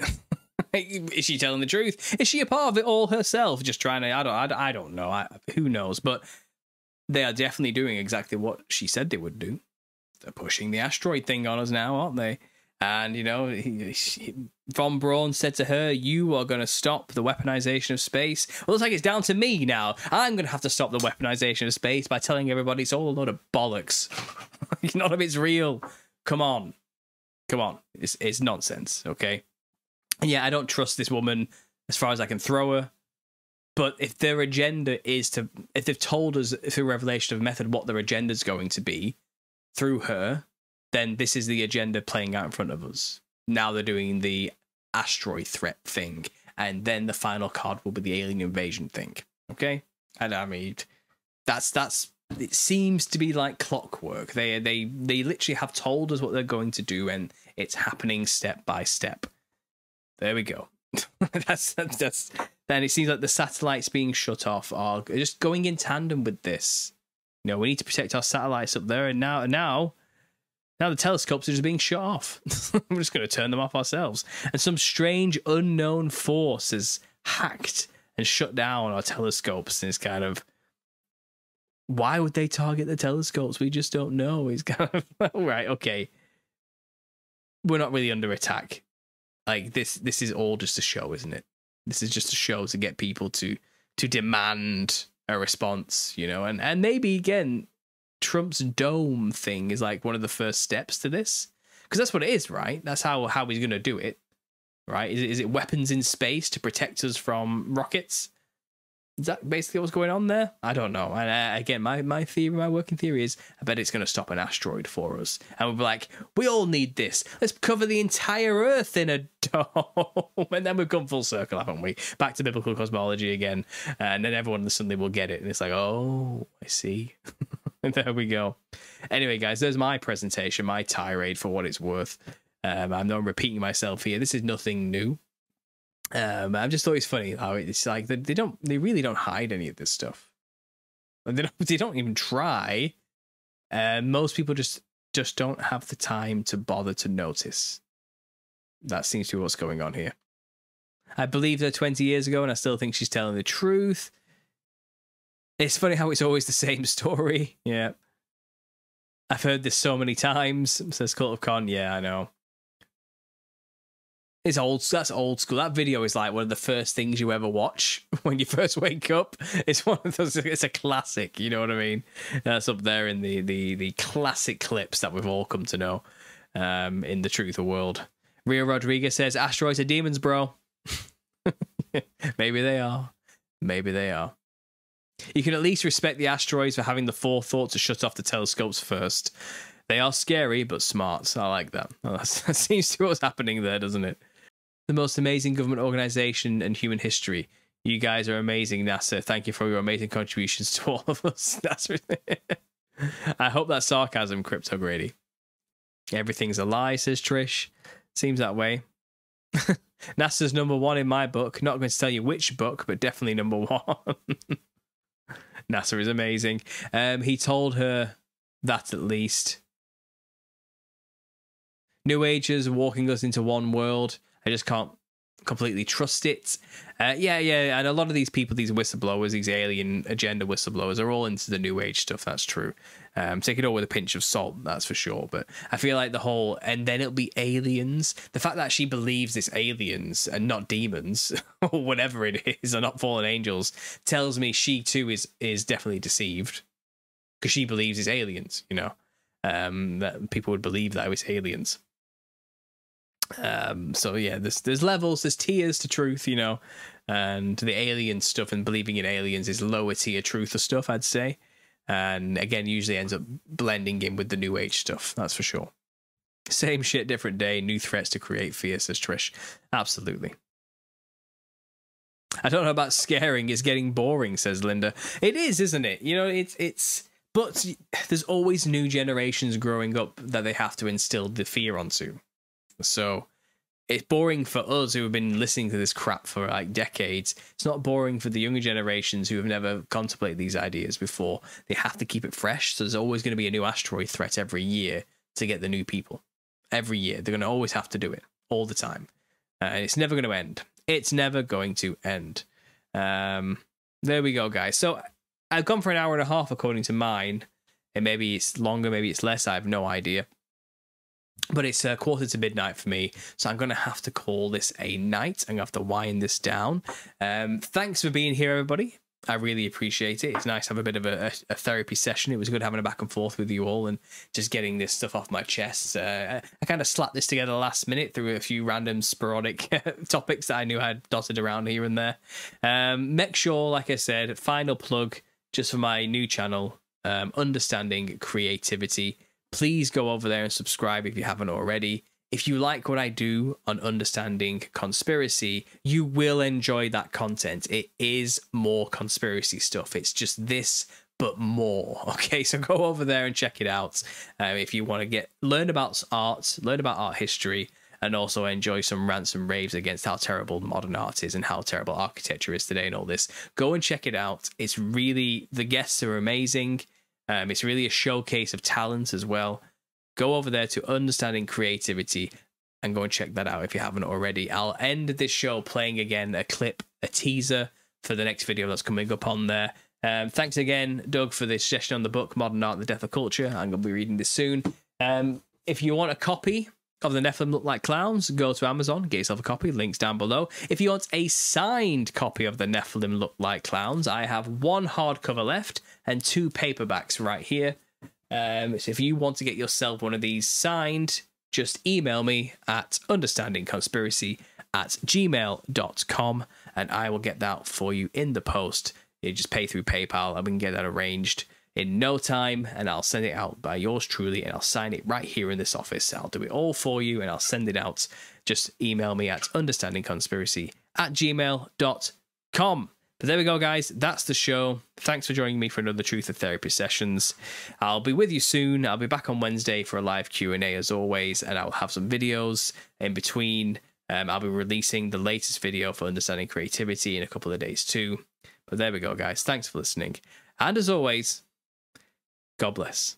C: Is she telling the truth? Is she a part of it all herself? Just trying to, I don't, I don't, I don't know. I, who knows? But they are definitely doing exactly what she said they would do. They're pushing the asteroid thing on us now, aren't they? And, you know, he, he, von Braun said to her, you are going to stop the weaponization of space. Well, looks like it's down to me now. I'm going to have to stop the weaponization of space by telling everybody it's all a load of bollocks. None of it's real. Come on. Come on. It's, it's nonsense, okay? And yeah, I don't trust this woman as far as I can throw her. But if their agenda is to, if they've told us through revelation of method what their agenda is going to be through her, then this is the agenda playing out in front of us. Now they're doing the asteroid threat thing, and then the final card will be the alien invasion thing. Okay? And I mean, that's, that's, it seems to be like clockwork. They, they, they literally have told us what they're going to do, and it's happening step by step. There we go. that's, that's, that's, then it seems like the satellites being shut off are just going in tandem with this. You know, we need to protect our satellites up there, and now, now, now the telescopes are just being shut off. We're just going to turn them off ourselves. And some strange unknown force has hacked and shut down our telescopes. And it's kind of, why would they target the telescopes? We just don't know. It's kind of, all right, okay. We're not really under attack. Like, this this is all just a show, isn't it? This is just a show to get people to to demand a response, you know? And, and maybe, again, Trump's dome thing is like one of the first steps to this, because that's what it is, right? That's how how he's going to do it, right? Is it, is it weapons in space to protect us from rockets? Is that basically what's going on there? I don't know. And uh, again, my my theory, my working theory is, I bet it's going to stop an asteroid for us, and we'll be like, we all need this. Let's cover the entire Earth in a dome, and then we've come full circle, haven't we? Back to biblical cosmology again, and then everyone suddenly will get it, and it's like, oh, I see. There we go. Anyway, guys, there's my presentation, my tirade for what it's worth. Um, I'm not repeating myself here. This is nothing new. Um, I just thought it's funny how it's like they, they don't, they really don't hide any of this stuff. They don't, they don't even try. Uh, most people just just don't have the time to bother to notice. That seems to be what's going on here. I believed her twenty years ago, and I still think she's telling the truth. It's funny how it's always the same story. Yeah. I've heard this so many times, says Cult of Con. Yeah, I know. It's old. That's old school. That video is like one of the first things you ever watch when you first wake up. It's one of those. It's a classic. You know what I mean? That's up there in the the the classic clips that we've all come to know um, in the truth of world. Rio Rodriguez says asteroids are demons, bro. Maybe they are. Maybe they are. You can at least respect the asteroids for having the forethought to shut off the telescopes first. They are scary, but smart. So I like that. Well, that seems to be what's happening there, doesn't it? The most amazing government organization in human history. You guys are amazing, NASA. Thank you for your amazing contributions to all of us. That's really... I hope that's sarcasm, Crypto Grady. Everything's a lie, says Trish. Seems that way. NASA's number one in my book. Not going to tell you which book, but definitely number one. NASA is amazing. Um, he told her that at least. New Agers walking us into one world. I just can't completely trust it. Uh, yeah, yeah, and a lot of these people, these whistleblowers, these alien agenda whistleblowers, are all into the New Age stuff. That's true. Um, take it all with a pinch of salt, that's for sure. But I feel like the whole, and then it'll be aliens. The fact that she believes it's aliens and not demons, or whatever it is, or not fallen angels, tells me she too is is definitely deceived, because she believes it's aliens. You know, um, that people would believe that it was aliens. Um, so yeah, there's there's levels, there's tiers to truth, you know, and the alien stuff and believing in aliens is lower tier truth of stuff, I'd say. And again, usually ends up blending in with the New Age stuff, that's for sure. Same shit, different day, new threats to create fear, says Trish. Absolutely. I don't know about scaring, it's getting boring, says Linda. It is, isn't it? You know, it's it's but there's always new generations growing up that they have to instill the fear onto. So it's boring for us who have been listening to this crap for like decades. It's not boring for the younger generations who have never contemplated these ideas before. They have to keep it fresh. So there's always going to be a new asteroid threat every year to get the new people. Every year. They're going to always have to do it all the time. Uh, and it's never going to end. It's never going to end. Um, there we go, guys. So I've gone for an hour and a half according to mine. And maybe it's longer, maybe it's less. I have no idea. But it's a quarter to midnight for me, so I'm going to have to call this a night. I'm going to have to wind this down. Um, thanks for being here, everybody. I really appreciate it. It's nice to have a bit of a, a therapy session. It was good having a back and forth with you all and just getting this stuff off my chest. Uh, I kind of slapped this together last minute through a few random sporadic topics that I knew I had dotted around here and there. Um, make sure, like I said, final plug just for my new channel, um, Understanding Creativity. Please go over there and subscribe if you haven't already. If you like what I do on Understanding Conspiracy, you will enjoy that content. It is more conspiracy stuff. It's just this, but more. Okay, so go over there and check it out. Um, if you want to get learn about art, learn about art history, and also enjoy some rants and raves against how terrible modern art is and how terrible architecture is today and all this, go and check it out. It's really, the guests are amazing. Um, it's really a showcase of talent as well. Go over there to Understanding Creativity and go and check that out if you haven't already. I'll end this show playing again a clip, a teaser for the next video that's coming up on there. Um, thanks again, Doug, for this suggestion on the book, Modern Art and the Death of Culture. I'm going to be reading this soon. Um, if you want a copy of The Nephilim Look Like Clowns, go to Amazon, get yourself a copy, links down below. If you want a signed copy of The Nephilim Look Like Clowns, I have one hardcover left and two paperbacks right here. Um, so if you want to get yourself one of these signed, just email me at understandingconspiracy at gmail dot com and I will get that for you in the post. You just pay through PayPal and we can get that arranged in no time, and I'll send it out by yours truly, and I'll sign it right here in this office. I'll do it all for you, and I'll send it out. Just email me at understandingconspiracy at gmail dot com. But there we go, guys. That's the show. Thanks for joining me for another Truth or Therapy sessions. I'll be with you soon. I'll be back on Wednesday for a live Q and A as always, and I'll have some videos in between. Um, I'll be releasing the latest video for Understanding Creativity in a couple of days too. But there we go, guys. Thanks for listening. And as always, God bless.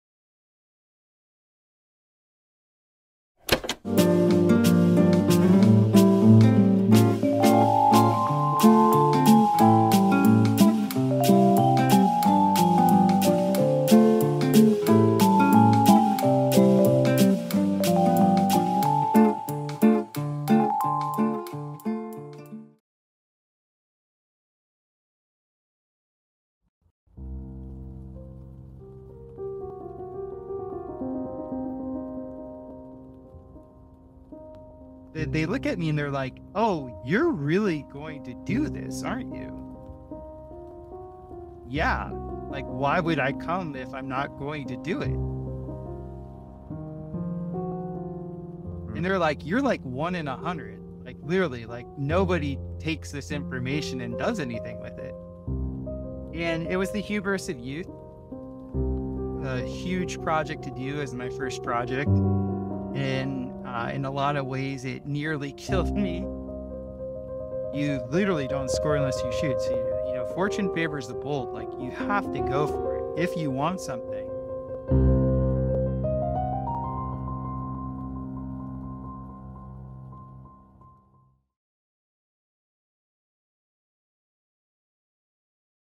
B: They look at me and they're like, oh, you're really going to do this, aren't you? Yeah. Like, why would I come if I'm not going to do it? And they're like, you're like one in a hundred. Like, literally, like nobody takes this information and does anything with it. And it was the hubris of youth. A huge project to do as my first project. And uh, in a lot of ways, it nearly killed me. You literally don't score unless you shoot. So, you, you know, fortune favors the bold. Like, you have to go for it if you want something.